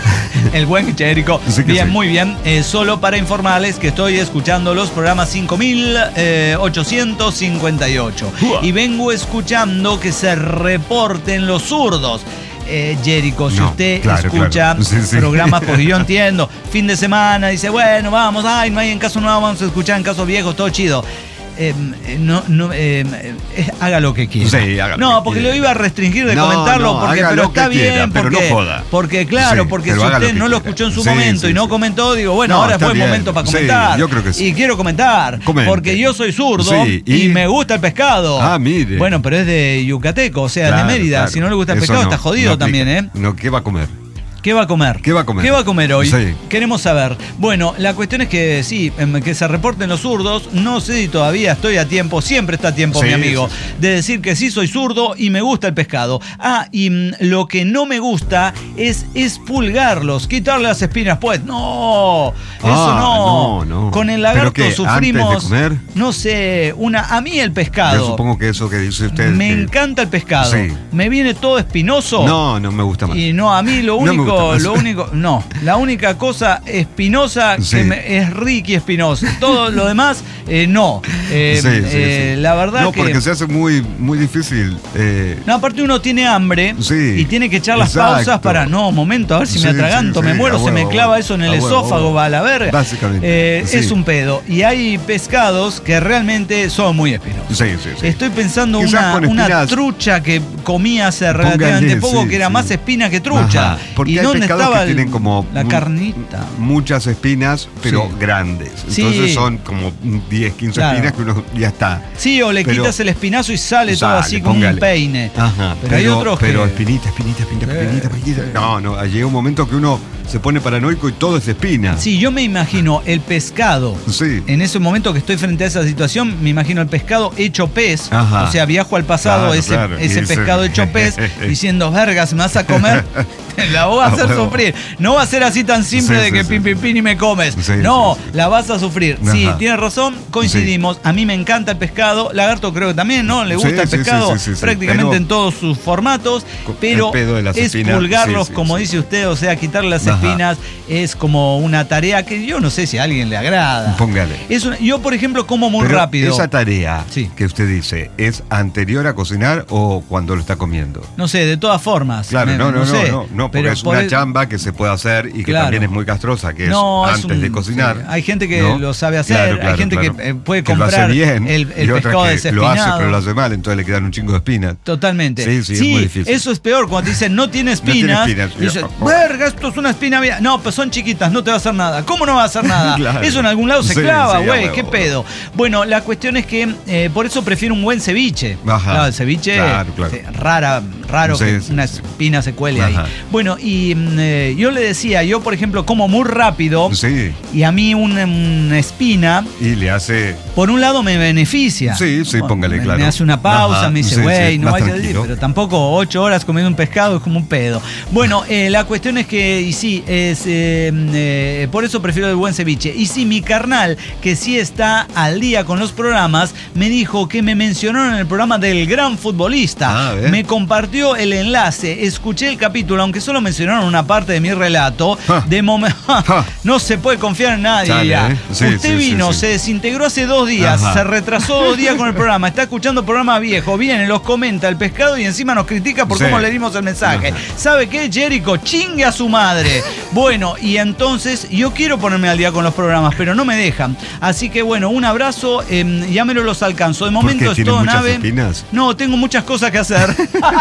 El buen Jericho. Sí bien, sí. muy bien. Eh, solo para informarles que estoy escuchando los programas cinco mil ochocientos cincuenta y ocho. Uh. Y vengo escuchando que se reporten los zurdos. Eh, Jericho, si no, usted claro, escucha claro. Sí, sí. programas, porque yo entiendo, fin de semana, dice, bueno, vamos, ay, no hay en caso nuevo, vamos a escuchar en casos viejos, todo chido. Eh, no, no, eh, eh, haga lo que quiera. Sí, haga lo no, que porque quiera. lo iba a restringir de no, comentarlo, no, porque, haga pero lo que está bien, quiera, porque, pero no joda. porque claro, Sí, porque si pero haga usted lo no que lo quiera. escuchó en su Sí, momento sí, y no sí. comentó, digo, bueno, No, ahora es está buen bien. momento para Sí, comentar. yo creo que sí. Y quiero comentar, Comente. porque yo soy zurdo Sí, y, y- me gusta el pescado. Ah, mire. Bueno, pero es de Yucateco, o sea, Claro, de Mérida. claro. Si no le gusta el Eso pescado, no, está jodido no también, aplica. ¿eh? No, ¿qué va a comer? ¿Qué va a comer? ¿Qué va a comer? ¿Qué va a comer hoy? Sí. Queremos saber. Bueno, la cuestión es que sí, em, que se reporten los zurdos. No sé si todavía estoy a tiempo, siempre está a tiempo, Sí, mi amigo, sí, sí. de decir que sí soy zurdo y me gusta el pescado. Ah, y mm, lo que no me gusta es expulgarlos, quitarle las espinas, pues. No, eso Ah, no. no, no. Con el ¿Pero lagarto qué, sufrimos. antes de comer? No sé, una. A mí el pescado. Yo supongo que eso que dice usted. Me que- encanta el pescado. Sí. Me viene todo espinoso. No, no me gusta más. Y no, a mí lo No me único, gusta más. lo único, no, la única cosa espinosa Sí. que me- es Ricky Espinosa. Todo lo demás, eh, no. Eh, Sí, sí, eh, sí. La verdad No, que. porque se hace muy, muy difícil. eh, No, aparte uno tiene hambre Sí. y tiene que echar las Exacto. pausas para, no, momento, a ver si Sí, me atraganto, sí, me sí, muero, a se huevo, me a clava huevo. eso en el A huevo, a esófago, huevo. va a la verga. Básicamente, Eh, sí. Es un pedo. Y hay pescados que realmente son muy espinosos. sí, sí, sí. Estoy pensando Quizás una, con una espinas- trucha que comí hace relativamente Póngale, poco, sí, que era sí. más espina que trucha. Ajá, porque ¿Y hay dónde pescados estaba que el- tienen como la mu- carnita? muchas espinas, pero Sí. grandes. Sí. Entonces son como diez, quince Claro. espinas que uno ya está. Sí, o le Pero- quitas el espinazo y sale, todo Sale, así como póngale. un peine. Ajá. Pero, hay otros pero que... espinita, espinita, espinita, Sí, espinita, espinita. sí. No, no, llega un momento que uno se pone paranoico y todo es espina. Sí, yo me imagino el pescado. Sí. En ese momento que estoy frente a esa situación, me imagino el pescado hecho pez. Ajá. O sea, viajo al pasado, Claro, ese, claro. ese Y ese- pescado hecho pez, diciendo, vergas, me vas a comer. La voy a Ah, hacer huevo. sufrir. No va a ser así tan simple Sí, de sí, que sí, pim, sí. pim, pim y me comes. Sí, no, sí, sí. la vas a sufrir. Sí, Ajá. tienes razón, coincidimos. A mí me encanta el pescado. Lagarto creo que también, ¿no? Le Sí, gusta el sí, sí, pescado sí, sí, sí. prácticamente Pero- en todos sus formatos. Con- Pero el pedo de las espinas, expulgarlos, sí, sí, como sí. dice usted, o sea, quitarle las Ajá. espinas es como una tarea que yo no sé si a alguien le agrada. Póngale. Es una- yo, por ejemplo, como muy Pero rápido. esa tarea Sí. que usted dice, ¿es anterior a cocinar o cuando lo está comiendo? No sé, de todas formas. Claro, Me- no, no, no, sé. no, no, porque Pero es por una el- chamba que se puede hacer y que Claro. también es muy castrosa, que es No, es antes un- de cocinar. sí. Hay gente que ¿no? lo sabe hacer, Claro, hay claro, gente claro. que eh, puede Que lo hace comprar bien, el, el y otra pescado que desespinado. lo hace pero lo hace mal, entonces le quedan un chingo de espinas. Totalmente. Sí, sí, es muy difícil. Eso es peor cuando te dicen no tiene No tiene espinas. espinas. Y dices, Oh. verga, esto es una espina vieja. No, pues son chiquitas, no te va a hacer nada. ¿Cómo no va a hacer nada? Claro. Eso en algún lado se Sí, clava, sí, a güey, huevo, qué a huevo. pedo. Bueno, la cuestión es que eh, por eso prefiero un buen ceviche. Ajá. Claro, el ceviche, Claro, claro. eh, rara, raro Sí, que sí, una sí. espina se cuele Ajá. ahí. Bueno, y mm, eh, yo le decía, yo por ejemplo como muy rápido Sí, y a mí una, una espina, y le hace... por un lado me beneficia. Sí, sí, póngale, me, claro. Me hace una pausa, Ajá, me dice, sí, güey, sí, no más vayas a decir, tranquilo. pero tampoco ocho horas comiendo un pescado es como un pedo. Bueno, eh, la cuestión es que, y sí, es, eh, eh, por eso prefiero el buen ceviche. Y sí, mi carnal, que sí está al día con los programas, me dijo que me mencionaron en el programa del gran futbolista. Ah, a ver. Me compartió el enlace, escuché el capítulo, aunque solo mencionaron una parte de mi relato. Ja. De momento, Ja. no se puede confiar en nadie. Sale, ya. ¿eh? Sí, Usted sí, vino, sí, sí. se desintegró hace dos días, Ajá. se retrasó dos días con el programa, está escuchando programa viejo, viene, los comenta el pescado y encima nos critica por Sí. cómo le dimos el mensaje. Ajá. ¿Sabe qué, Jericho? Chingue a su madre. Bueno, y entonces yo quiero ponerme al día con los programas, pero no me dejan. Así que bueno, un abrazo, eh, ya me lo los alcanzo. De momento qué? es ¿Tiene todo muchas nave. espinas? No, tengo muchas cosas que hacer.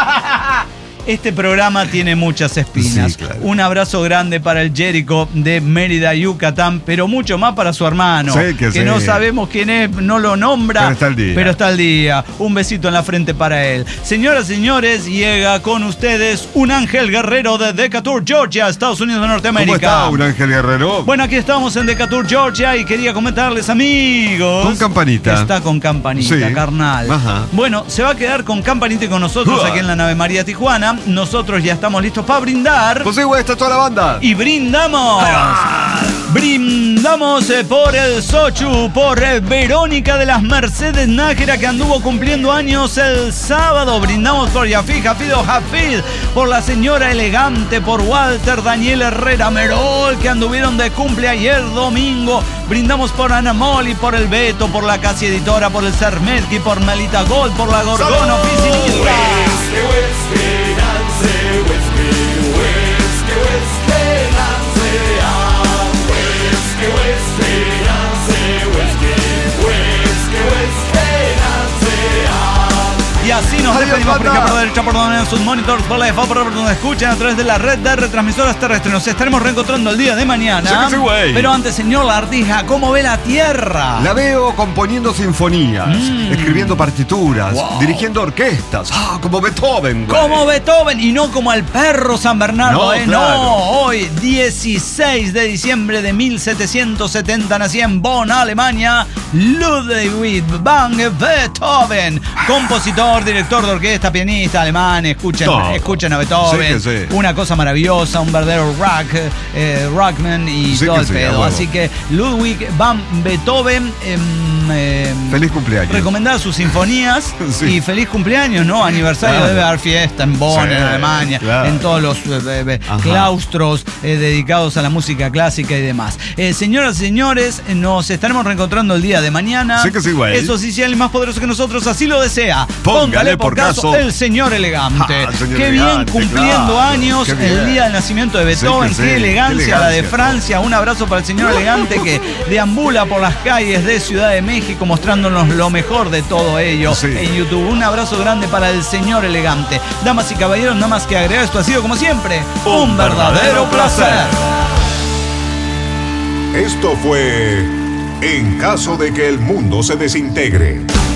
Este programa tiene muchas espinas. Sí, claro. Un abrazo grande para el Jericho de Mérida, Yucatán, pero mucho más para su hermano, Sí, que sí. no sabemos quién es, no lo nombra, Pero está al día. pero está al día. Un besito en la frente para él. Señoras y señores, llega con ustedes un ángel guerrero de Decatur, Georgia, Estados Unidos de Norteamérica. ¿Cómo está, un Ángel Guerrero? Bueno, aquí estamos en Decatur, Georgia, y quería comentarles, amigos. Con campanita. que está con campanita, Sí. carnal. Ajá. Bueno, se va a quedar con campanita y con nosotros Uah. aquí en la nave María Tijuana. Nosotros ya estamos listos para brindar. Pues sí, güey, está toda la banda. Y brindamos. Brindamos eh, por el Sochu, por eh, Verónica de las Mercedes Nájera, que anduvo cumpliendo años el sábado. Brindamos por Yafi Jafido Hafid, por la señora elegante, por Walter Daniel Herrera Merol, que anduvieron de cumple ayer domingo. Brindamos por Ana Moli, por el Beto, por la Casi Editora, por el Sermetki, por Melita Gold, por la Gorgona Oficinista. Y así nos despedimos por acá, por la derecha, por donde en sus monitors, por la de por donde escuchan a través de la red de retransmisoras terrestres. Nos estaremos reencontrando el día de mañana. Sí que sí, güey. Pero antes, señor Lardija, ¿cómo ve la Tierra? La veo componiendo sinfonías, Mm. escribiendo partituras, Wow. dirigiendo orquestas. Ah, como Beethoven, güey. Como Beethoven y no como el perro San Bernardo, No, ¿eh? claro. No, hoy, dieciséis de diciembre de mil setecientos setenta, nacía en Bonn, Alemania, Ludwig van Beethoven, compositor, director de orquesta, pianista alemán. Escuchen, Todo. escuchen a Beethoven. Sí que sí. Una cosa maravillosa, un verdadero rock, eh, rockman y Sí todo que el sí, a pedo. huevo. Así que Ludwig van Beethoven. em, em, Feliz cumpleaños. Recomendar sus sinfonías Sí. y feliz cumpleaños, ¿no? Aniversario, Claro. debe haber fiesta en Bonn, Sí, en Alemania, claro. en todos los eh, eh, Ajá. claustros eh, dedicados a la música clásica y demás. Eh, señoras y señores, eh, nos estaremos reencontrando el día de mañana. Sí que sí, güey. Eso sí, si alguien más poderoso que nosotros así lo desea. Póngale por caso. el señor elegante. Ah, señor Qué bien elegante, cumpliendo claro. años Qué bien. el día del nacimiento de Beethoven. Sí que qué, sí, elegancia, qué la de elegancia. Francia. Un abrazo para el señor elegante que deambula por las calles de Ciudad de México mostrándonos lo mejor de todo ello Sí. en YouTube. Un abrazo grande para el señor elegante. Damas y caballeros, nada más que agregar, esto ha sido como siempre un, Un verdadero verdadero placer. Esto fue En caso de que el mundo se desintegre.